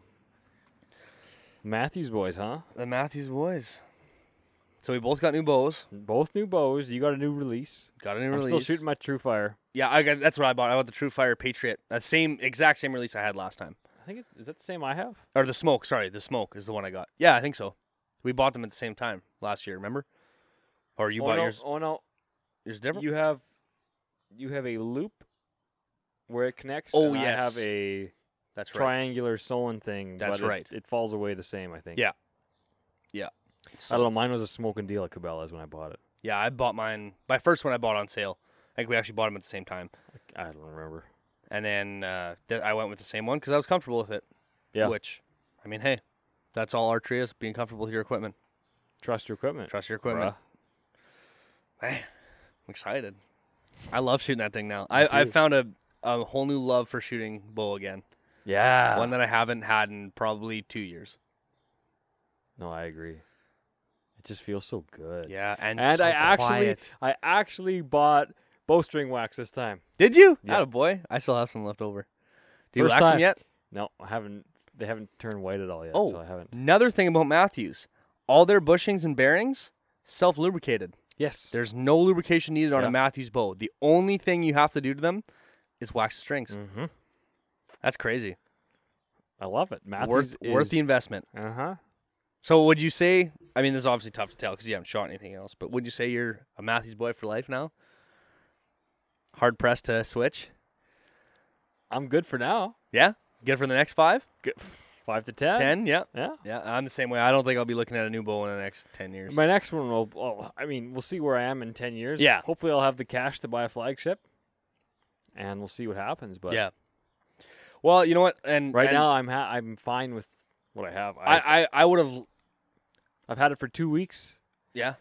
Matthews boys, huh? the Matthews boys. So we both got new bows. Both new bows. You got a new release. Got a new I'm release. still shooting my True Fire. Yeah, that's what I bought. I bought the True Fire Patriot. Exact same release I had last time. I think is that the same I have? Or the Smoke. Sorry, the Smoke is the one I got. Yeah, I think so. We bought them at the same time last year. Remember? Or you bought yours? Oh no, Yours different? you have a loop where it connects. Oh, and yes. I have a That's right. triangular sewn thing. That's but right. It falls away the same, I think. Yeah. I don't know. Mine was a smoking deal at Cabela's when I bought it. Yeah, I bought mine. My first one I bought on sale. I think we actually bought them at the same time. I don't remember. And then I went with the same one because I was comfortable with it. Yeah. Which, I mean, hey, that's all archery is, being comfortable with your equipment. Trust your equipment. Trust your equipment. Bruh. Man, I'm excited. I love shooting that thing now. Me I've too. found a whole new love for shooting bow again. Yeah. One that I haven't had in probably 2 years. No, I agree. It just feels so good. Yeah, and And so I quiet. actually bought bowstring wax this time. Did you? Yeah. Yeah, boy. I still have some left over. Do you First wax them time. yet? No, I haven't. They haven't turned white at all yet. Oh. So I haven't. Another thing about Matthews, all their bushings and bearings self-lubricated. Yes. There's no lubrication needed on Yeah. a Matthews bow. The only thing you have to do to them is wax the strings. Mm-hmm. That's crazy. I love it. Matthews Worth the investment. Uh huh. So would you say? I mean, this is obviously tough to tell because you haven't shot anything else. But would you say you're a Matthews boy for life now? Hard pressed to switch. I'm good for now. Yeah. Good for the next 5, 5 to 10. 10. Yeah. Yeah. Yeah. I'm the same way. I don't think I'll be looking at a new bow in the next 10 years. My next one will. Well, I mean, we'll see where I am in 10 years. Yeah. Hopefully, I'll have the cash to buy a flagship, and we'll see what happens. But yeah. Well, you know what? And right and now, I'm fine with what I have. I would have. I've had it for 2 weeks, Yeah.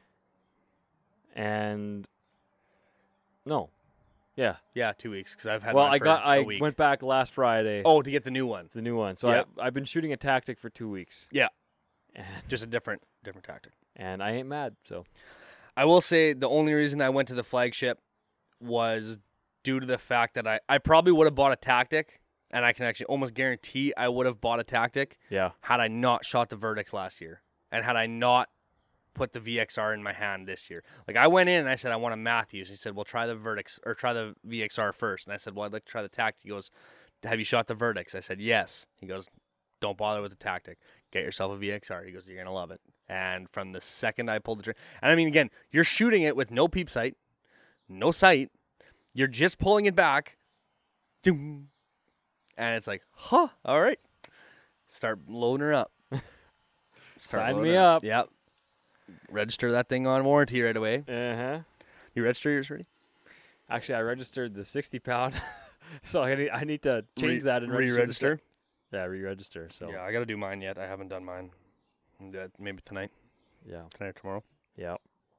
and no, yeah. Yeah. 2 weeks because I've had. Well, mine for I a week. went back last Friday. Oh, to get the new one. The new one. So Yeah. I've been shooting a tactic for 2 weeks. Yeah. And, Just a different tactic. and I ain't mad. So I will say the only reason I went to the flagship was due to the fact that I probably would have bought a tactic, and I can actually almost guarantee I would have bought a tactic yeah. had I not shot the Verdicts last year, and had I not put the VXR in my hand this year. Like I went in and I said I want a Matthews. He said, "Well, try the Verdicts or try the VXR first." And I said, "Well, I'd like to try the tactic." He goes, "Have you shot the Verdicts?" I said, "Yes." He goes, "Don't bother with the tactic. Get yourself a VXR." He goes, "You're gonna love it." And from the second I pulled the trigger, and I mean, again, you're shooting it with no peep sight, no sight. You're just pulling it back, doom, and it's like, huh, all right. Start loading her up. Sign loading me her up. Yep. Register that thing on warranty right away. Uh-huh. You register yours already? Actually, I registered the 60-pound, so I need to change that and register. Re-register? Yeah, re-register. So Yeah, I got to do mine yet. I haven't done mine. Maybe tonight yeah, or tomorrow. yeah.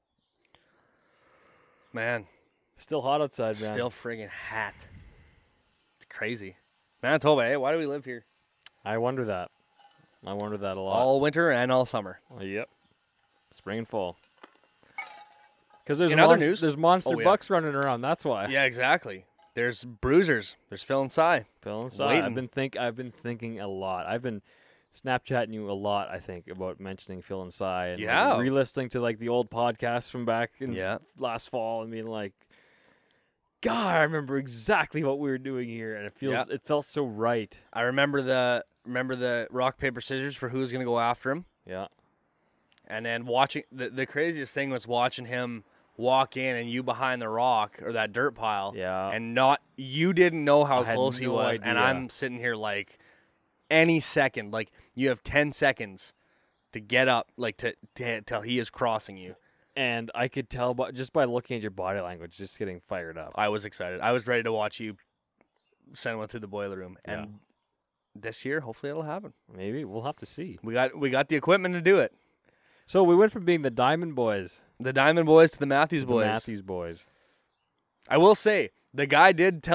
Man, Still hot outside, man. still friggin' hot. It's crazy. Manitoba, hey, why do we live here? I wonder that. I wonder that a lot. All winter and all summer. Yep. Spring and fall. Because there's In other news- there's monster Oh, yeah. bucks running around. That's why. Yeah, exactly. There's bruisers. There's Phil and Cy. Phil inside. Waiting. I've been thinking a lot. I've been Snapchatting you a lot. I think about mentioning Phil and Cy and You like, have. re-listening to like the old podcasts from back in Yeah. last fall and being like, God, I remember exactly what we were doing here, and it felt so right. I remember the rock, paper, scissors for who was going to go after him. Yeah. And then watching the craziest thing was watching him walk in and you behind the rock or that dirt pile. Yeah. And you didn't know how I had close he no was. And idea. I'm sitting here like any second, like you have 10 seconds to get up, like to till he is crossing you. And I could tell just by looking at your body language, just getting fired up. I was excited. I was ready to watch you send one through the boiler room. And this year, hopefully it'll happen. Maybe we'll have to see. We got the equipment to do it. So we went from being the Diamond Boys The Diamond Boys to the Matthews to Boys. the Matthews Boys. I will say, the guy did tell me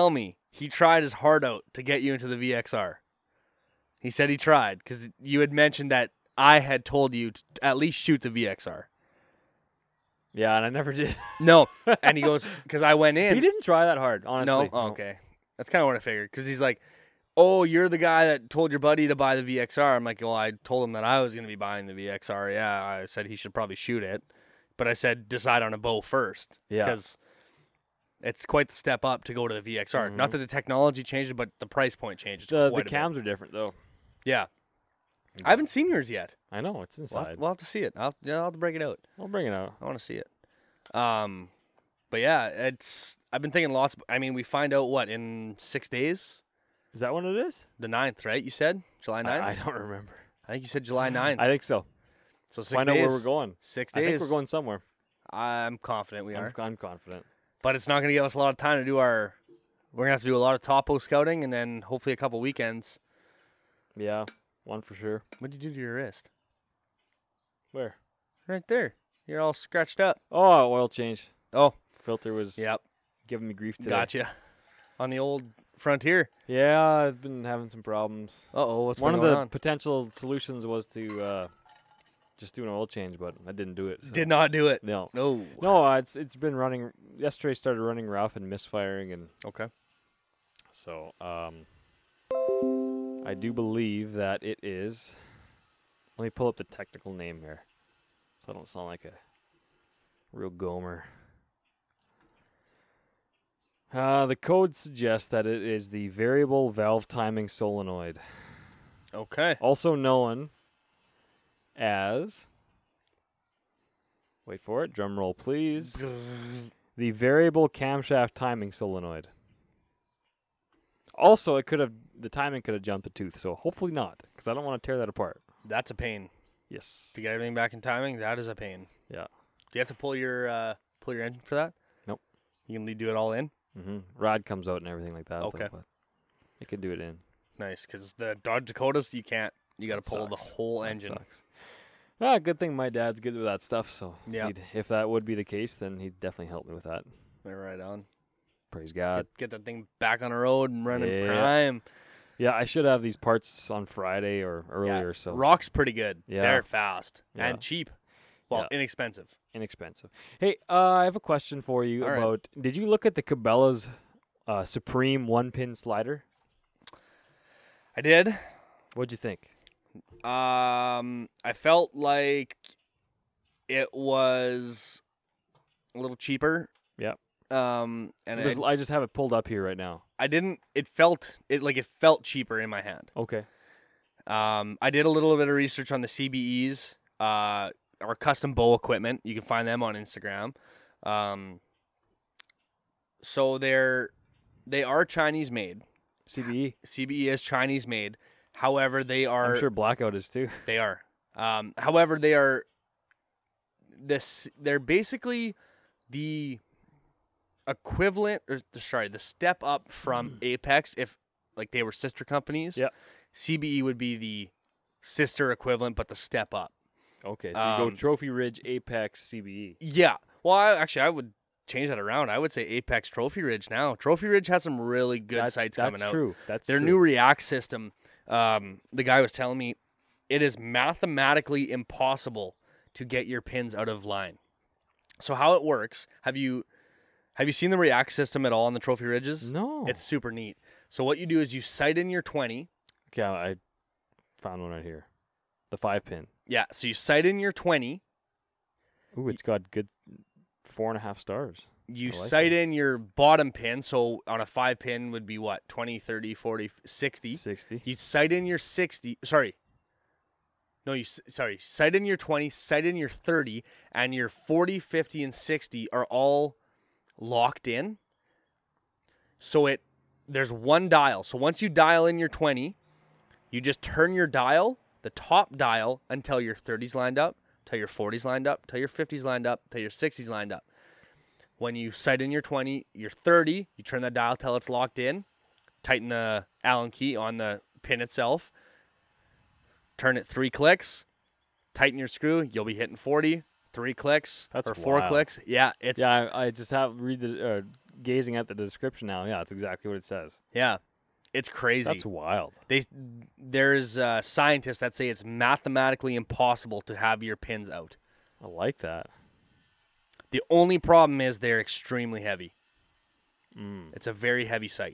He tried his heart out to get you into the VXR. He said he tried because you had mentioned that I had told you to at least shoot the VXR. Yeah, and I never did. No, and he goes, because I went in. He didn't try that hard, No? honestly. Oh, okay. That's kind of what I figured. Because he's like, oh, you're the guy that told your buddy to buy the VXR. I'm like, well, I told him that I was going to be buying the VXR. Yeah, I said he should probably shoot it. But I said decide on a bow first. Yeah. Because it's quite the step up to go to the VXR. Not that the technology changed, but the price point changed The quite a bit. cams are different, though. Yeah. I haven't seen yours yet. I know, it's inside. We'll have to see it. I'll have to break it out. I'll bring it out. I want to see it. But yeah, I've been thinking lots. I mean, we find out what in 6 days, Is that when it is? the 9th, right? You said July 9th. I don't remember. I think you said July 9th. I think so. So 6 Find days. out where we're going. 6 I days. think we're going somewhere. I'm confident we are, I'm confident. but it's not going to give us a lot of time to do our. We're gonna have to do a lot of topo scouting and then hopefully a couple weekends. Yeah, one for sure. What did you do to your wrist? Where? Right there. You're all scratched up. Oh, oil change. Oh, Filter was yep. giving me grief today. Gotcha. On the old Frontier. Yeah, I've been having some problems. Uh-oh, what's One of going the on? potential solutions was to just do an oil change, but I didn't do it. So. Did not do it. No. No. No, it's been running. Yesterday started running rough and misfiring, and Okay. so I do believe that it is. Let me pull up the technical name here, so I don't sound like a real gomer. The code suggests that it is the variable valve timing solenoid, Okay. also known as. Wait for it. Drum roll, please. The variable camshaft timing solenoid. Also, the timing could have jumped a tooth, so hopefully not, because I don't want to tear that apart. That's a pain. Yes. To get everything back in timing, that is a pain. Yeah. Do you have to pull your engine for that? Nope. You can do it all in? Rod comes out and everything like that. Okay. Though, but you can do it in. Nice, because the Dodge Dakotas, you can't. You got to That pull the sucks. whole That engine. sucks. Good thing my dad's good with that stuff, so Yeah. if that would be the case, then he'd definitely help me with that. They're right on. Praise God. Get that thing back on the road and running Yeah. prime. Yeah, I should have these parts on Friday or earlier, so Rock's pretty good. Yeah. They're fast Yeah. and cheap. Well, Yeah. inexpensive. inexpensive. Hey, I have a question for you All right. about, did you look at the Cabela's Supreme 1-pin slider? I did. What'd you think? I felt like it was a little cheaper. Yep. And I just have it pulled up here right now. I didn't. It felt cheaper in my hand. Okay. I did a little bit of research on the CBEs, our custom bow equipment. You can find them on Instagram. So they are Chinese made. CBE. CBE is Chinese made. However, they are. I'm sure Blackout is too. They are. However, they are. They're basically the equivalent, or sorry, the step up from Apex. If like they were sister companies, Yep. CBE would be the sister equivalent, but the step up. Okay, so you go Trophy Ridge, Apex, CBE. Yeah. Well, I would change that around. I would say Apex Trophy Ridge now. Trophy Ridge has some really good sights coming out. That's true. That's Their true. new React system, the guy was telling me, it is mathematically impossible to get your pins out of line. So how it works, have you seen the React system at all on the Trophy Ridges? No. It's super neat. So what you do is you sight in your 20. Okay, I found one right here. The 5-pin. Yeah, so you sight in your 20. Ooh, it's got good 4.5 stars. You I like sight that. in your bottom pin. So on a 5-pin would be what? 20, 30, 40, 60. 60. You sight in your 60. Sorry. No, sight in your 20, sight in your 30, and your 40, 50, and 60 are all locked in. So there's one dial. So once you dial in your 20, you just turn your dial, the top dial, until your 30's lined up, till your 40's lined up, till your 50's lined up, till your 60's lined up. When you sight in your 20, your 30, you turn that dial till it's locked in, tighten the Allen key on the pin itself, turn it 3 clicks, tighten your screw, you'll be hitting 40, 3 clicks, That's or 4 wild. clicks. Yeah, it's Yeah, I just gazing at the description now. Yeah, it's exactly what it says. Yeah, it's crazy. That's wild. There's scientists that say it's mathematically impossible to have your pins out. I like that. The only problem is they're extremely heavy. Mm. It's a very heavy sight.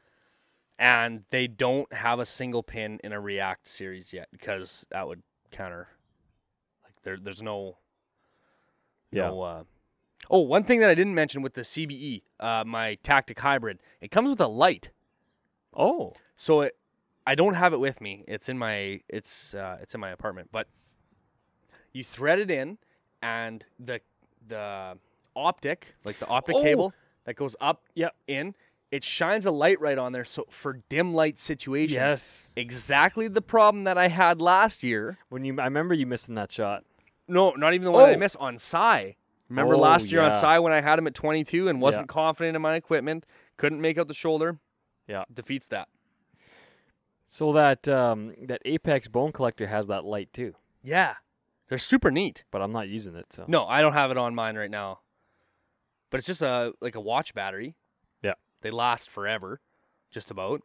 And they don't have a single pin in a React series yet because that would counter. Like there's no. Yeah. No, one thing that I didn't mention with the CBE, my Tactic Hybrid, it comes with a light. Oh. So I don't have it with me. It's in my in my apartment. But you thread it in, and the optic, like the optic cable that goes up, in. It shines a light right on there, so for dim light situations. Yes. Exactly the problem that I had last year. I remember you missing that shot. No, not even the one that I missed on Psy. Remember last year on yeah. Psy when I had him at 22 and wasn't confident in my equipment, couldn't make out the shoulder? Yeah. Defeats that. So that Apex bone collector has that light too. Yeah. They're super neat. But I'm not using it, so. No, I don't have it on mine right now. But it's just like a watch battery. Yeah. They last forever, just about.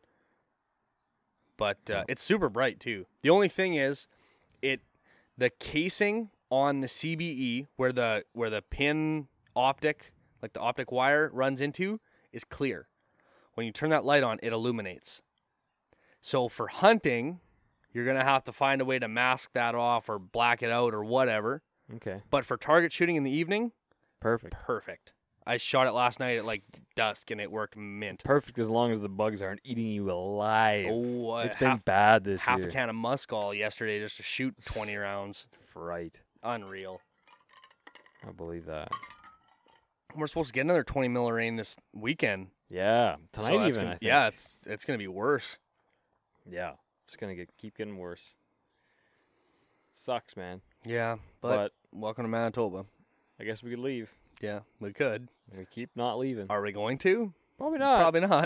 But it's super bright too. The only thing is, the casing on the CBE where the pin optic, like the optic wire runs into, is clear. When you turn that light on, it illuminates. So for hunting, you're gonna have to find a way to mask that off or black it out or whatever. Okay. But for target shooting in the evening, perfect. I shot it last night at like dusk and it worked mint. Perfect as long as the bugs aren't eating you alive. Oh, it's been bad this year. Half a can of Muskol yesterday just to shoot 20 rounds. Right. Unreal. I believe that. We're supposed to get another 20 mil of rain this weekend. Yeah, tonight I think. Yeah, it's gonna be worse. Yeah, it's gonna keep getting worse. Sucks, man. Yeah, but welcome to Manitoba. I guess we could leave. Yeah, we could. We keep not leaving. Are we going to? Probably not. Probably not.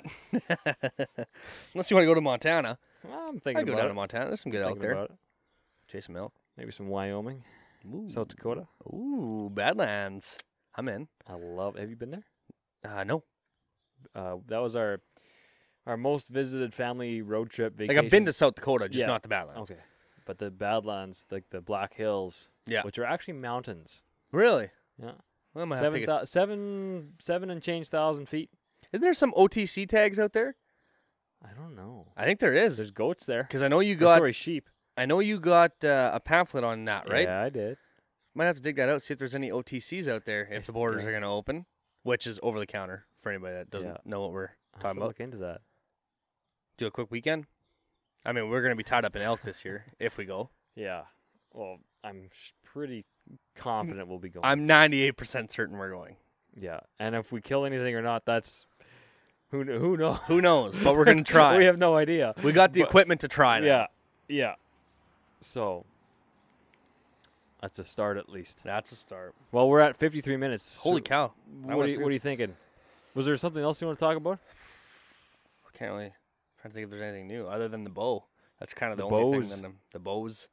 Unless you want to go to Montana. I'm thinking I'd go about down it. to Montana. There's some good elk there. Chase some elk. Maybe some Wyoming. Ooh. South Dakota. Ooh, Badlands. I'm in. Have you been there? No. That was our most visited family road trip vacation. Like I've been to South Dakota, just not the Badlands. Okay. But the Badlands, like the Black Hills, which are actually mountains. Really? Yeah. Well, I might have to take seven and change thousand feet. Isn't there some OTC tags out there? I don't know. I think there is. There's goats there. Because I know you got. Sheep. I know you got a pamphlet on that, right? Yeah, I did. Might have to dig that out, see if there's any OTCs out there if the borders are going to open, which is over the counter for anybody that doesn't know what we're talking about. Look into that. Do a quick weekend. I mean, we're going to be tied up in elk this year if we go. Yeah. Well, I'm pretty confident we'll be going. I'm 98% certain we're going. Yeah, and if we kill anything or not, that's who knows. Who knows? But we're going to try. We have no idea. We got the equipment to try. Now. Yeah. So that's a start at least. That's a start. Well, we're at 53 minutes. Holy cow! What are you thinking? Was there something else you want to talk about? I can't really trying to think if there's anything new other than the bow. That's kind of the only thing. The bows.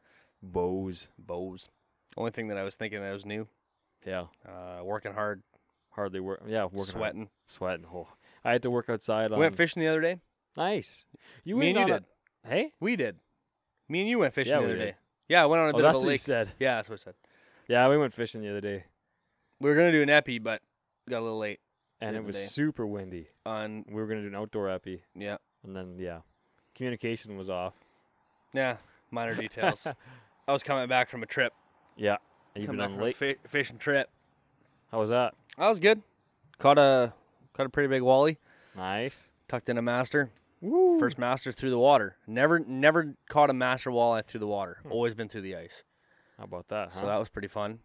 Only thing that I was thinking that was new. Yeah. Working hard. Hardly work. Yeah, working Sweating. Sweating. Oh. I had to work outside. We went fishing the other day. Nice. Me and you did. Hey? We did. Me and you went fishing the other did. day. Yeah, I went on a bit of a that's lake. What you said. Yeah, that's what I said. Yeah, we went fishing the other day. We were going to do an epi, but got a little late. And it was super windy. We were going to do an outdoor epi. Yeah. And then, communication was off. Yeah, minor details. I was coming back from a trip. Yeah. And you've been on lake? Fishing trip. How was that? That was good. Caught a pretty big wally. Nice. Tucked in a master. Woo. First master through the water. Never caught a master walleye through the water. Always been through the ice. How about that, huh? So that was pretty fun.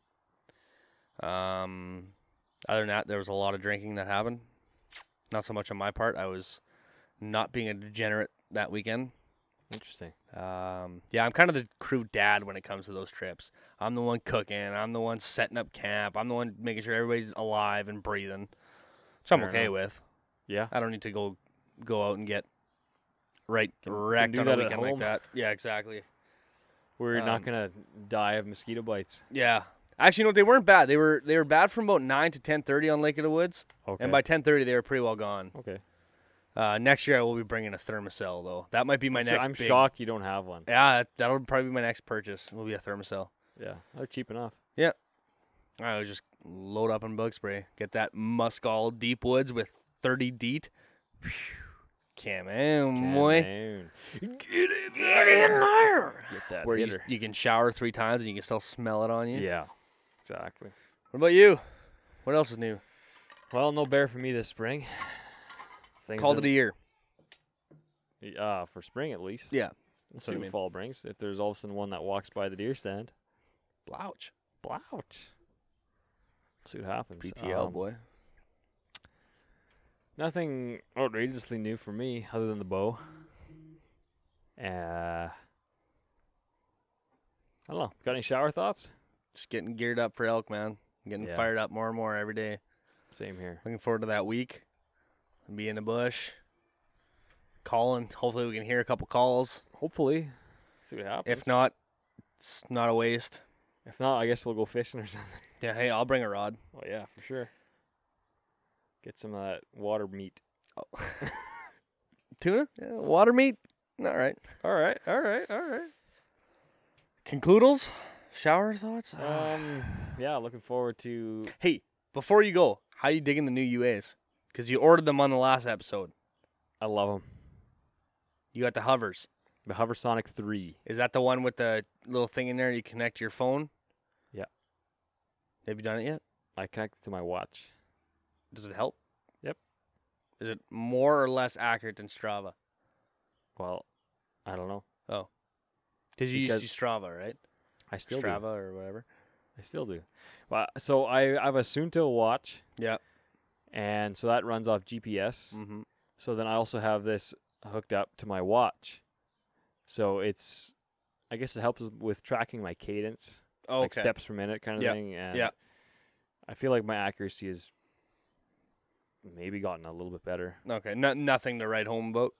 Other than that, there was a lot of drinking that happened. Not so much on my part. I was not being a degenerate that weekend. Interesting. I'm kind of the crew dad when it comes to those trips. I'm the one cooking. I'm the one setting up camp. I'm the one making sure everybody's alive and breathing, which I'm okay with. Yeah. I don't need to go out and get wrecked do on that a at weekend like home. that. Yeah, exactly. We're not going to die of mosquito bites. Yeah. Actually, no, they weren't bad. They were bad from about 9 to 10:30 on Lake of the Woods, Okay. and by 10:30 they were pretty well gone. Okay. Next year I will be bringing a Thermacell though. That might be my next. I'm big- shocked you don't have one. Yeah, that'll probably be my next purchase. Will be a Thermacell. Yeah, they're cheap enough. I would just load up on bug spray. Get that Muscall Deep Woods with 30 DEET. Come on, boy. Cameroon. Get in there. Get that Where you, hitter. you can shower 3 times and you can still smell it on you. Yeah, exactly. What about you? What else is new? Well, no bear for me this spring. Things Called it that- a year. for spring at least. Yeah. We'll That's see what I what mean. fall brings. If there's all of a sudden one that walks by the deer stand, Blouch. blouch. See what happens. PTL, boy. Nothing outrageously new for me other than the bow. I don't know. Got any shower thoughts? Just getting geared up for elk, man. Getting Yeah. fired up more and more every day. Same here. Looking forward to that week. Be in the bush. Calling. Hopefully we can hear a couple calls. Hopefully. See what happens. If not, it's not a waste. If not, I guess we'll go fishing or something. Yeah, hey, I'll bring a rod. Oh yeah, for sure. Get some of that water meat. Tuna? Yeah, water meat? All right. All right. Concludals? Shower thoughts? Yeah, looking forward to. Hey, before you go, how you digging the new UAs? Because you ordered them on the last episode. I love them. You got the hovers. The Hoversonic 3. Is that the one with the little thing in there you connect your phone? Yeah. Have you done it yet? I connect it to my watch. Does it help? Yep. Is it more or less accurate than Strava? Well, I don't know. Because you used to Because- use Strava, right? I still do. Strava or whatever. I still do. Well, so I have a Suunto watch, Yeah. and so that runs off GPS. Mm-hmm. So then I also have this hooked up to my watch. So it's, I guess it helps with tracking my cadence, Oh, like okay. steps per minute kind of Yeah, thing. And yeah. I feel like my accuracy has maybe gotten a little bit better. Okay. Nothing to write home about.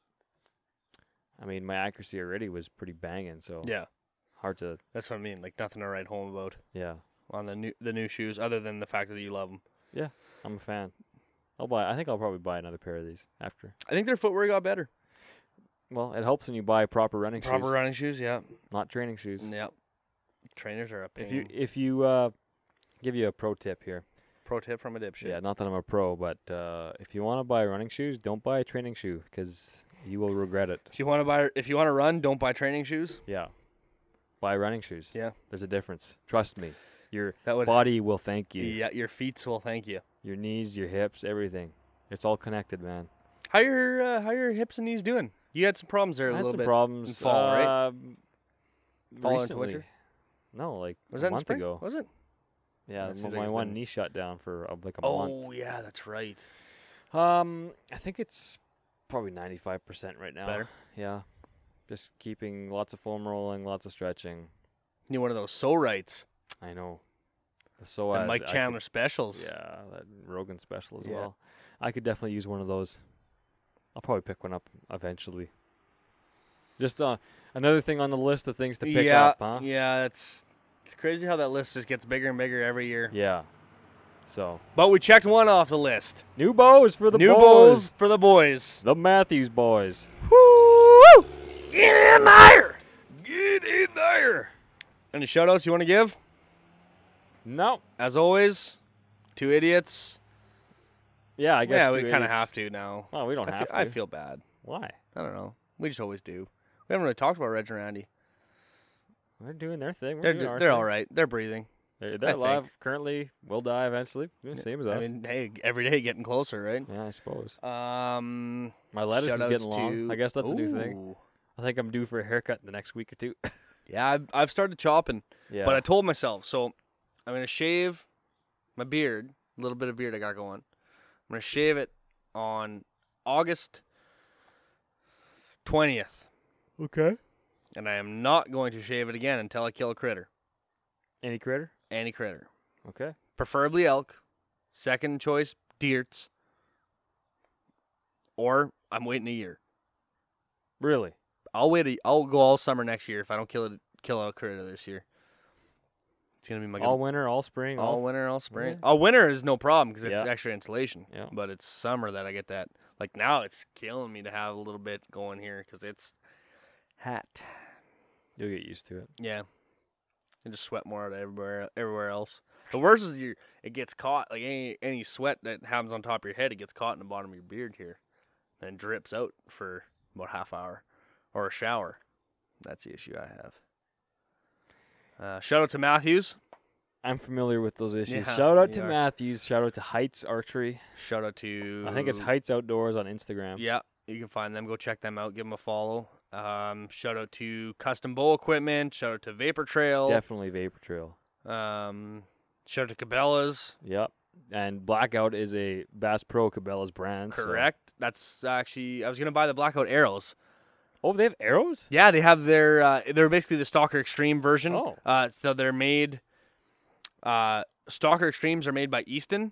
I mean, my accuracy already was pretty banging, so Yeah. hard to, That's what I mean. Like nothing to write home about yeah. on the new shoes, other than the fact that you love them. I'm a fan. I think I'll probably buy another pair of these after. I think their footwear got better. Well, it helps when you buy proper running Proper shoes, running shoes, yeah. not training shoes. Yep. Trainers are a pain. If you give you a pro tip here. Pro tip from a dipshit. Yeah, not that I'm a pro, but if you want to buy running shoes, don't buy a training shoe because you will regret it. If you want to run, don't buy training shoes. Yeah, buy running shoes. Yeah. There's a difference. Trust me. Your That would. body will thank you. Yeah, your feet will thank you. Your knees, your hips, everything. It's all connected, man. How your hips and knees doing? You had some problems there a I had little some bit. problems. in fall, right? Fall into Recently. winter? No, like Was a that in month spring? ago. Was it? Yeah, That seems my like it's one been- knee shut down for like a Oh month. yeah, that's right. I think it's probably 95% right now. Better? Yeah. Just keeping lots of foam rolling, lots of stretching. You need one of those so rights. I know. So The Mike Chandler specials. Yeah, that Rogan special as Yeah. well. I could definitely use one of those. I'll probably pick one up eventually. Just another thing on the list of things to pick up, huh? Yeah, it's crazy how that list just gets bigger and bigger every year. Yeah. So, But we checked one off the list. new bows for the New boys. bowls for the boys. The Matthews boys. Woo! Get in there! Get in there. Any shout outs you want to give? No. As always, 2 idiots. Yeah, I guess yeah, two we kind of idiots. have to now. Well, we don't have to. I feel bad. Why? I don't know. We just always do. We haven't really talked about Reg and Randy. They're doing their thing. We're They're doing our they're thing. all right. They're breathing. They're I alive think. currently. Will die eventually. Yeah, same as us. I mean, hey, every day getting closer, right? yeah, I suppose. My My lettuce is getting long. I guess that's a new thing. Ooh. I think I'm due for a haircut in the next week or two. Yeah, I've started chopping, yeah. but I told myself, so I'm gonna shave my beard, a little bit of beard I got going. I'm gonna shave it on August 20th, okay. and I am not going to shave it again until I kill a critter, Any critter? any critter, Okay. preferably elk. Second choice, deerts, or I'm waiting a year. Really? I'll go all summer next year if I don't kill a critter this year. It's gonna be my all winter, all spring, all winter, all spring. Yeah. All winter is no problem because it's Yeah. extra insulation. Yeah. But it's summer that I get that. Like now, it's killing me to have a little bit going here because it's hot. You'll get used to it. Yeah, you just sweat more out everywhere else. The worst is it gets caught. Like any sweat that happens on top of your head, it gets caught in the bottom of your beard here, then drips out for about half hour, or a shower. That's the issue I have. Shout out to Matthews. I'm familiar with those issues. Yeah, Shout out to you are. Matthews. Shout out to Heights Archery. Shout out to I think it's Heights Outdoors on Instagram. Yeah, you can find them. Go check them out. Give them a follow. Shout out to Custom Bow Equipment. Shout out to Vapor Trail. Definitely Vapor Trail. Shout out to Cabela's. Yep. And Blackout is a Bass Pro Cabela's brand. so- Correct. That's actually I was gonna buy the Blackout arrows. Oh, they have arrows? Yeah, they have their. They're basically the Stalker Extreme version. Oh. So they're made. Stalker Extremes are made by Easton.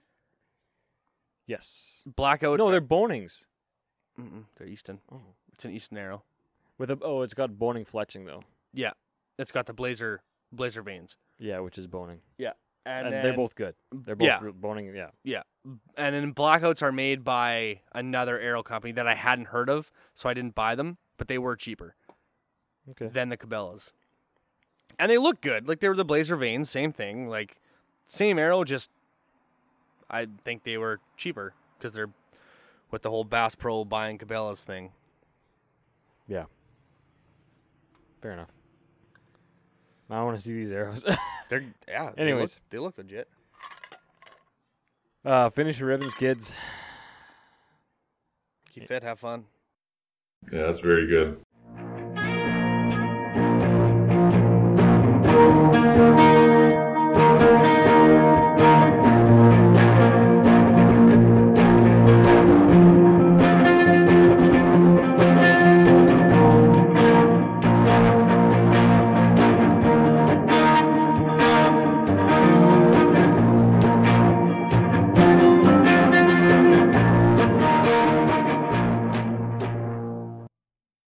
Yes. Blackout. No, they're Bonings. They're Easton. Oh. It's an Easton arrow. It's got Boning fletching though. Yeah, it's got the blazer veins. Yeah, which is Boning. And they're then- both good. They're both Yeah. Boning, yeah. And then Blackouts are made by another arrow company that I hadn't heard of, so I didn't buy them, but they were cheaper Okay. than the Cabela's. And they look good. Like, they were the blazer veins, same thing. Like, same arrow, just I think they were cheaper because they're with the whole Bass Pro buying Cabela's thing. Yeah. Fair enough. Now I want to see these arrows. Yeah. Anyways. they look legit. Finish your ribbons, kids. Keep fit, have fun. Yeah, that's very good.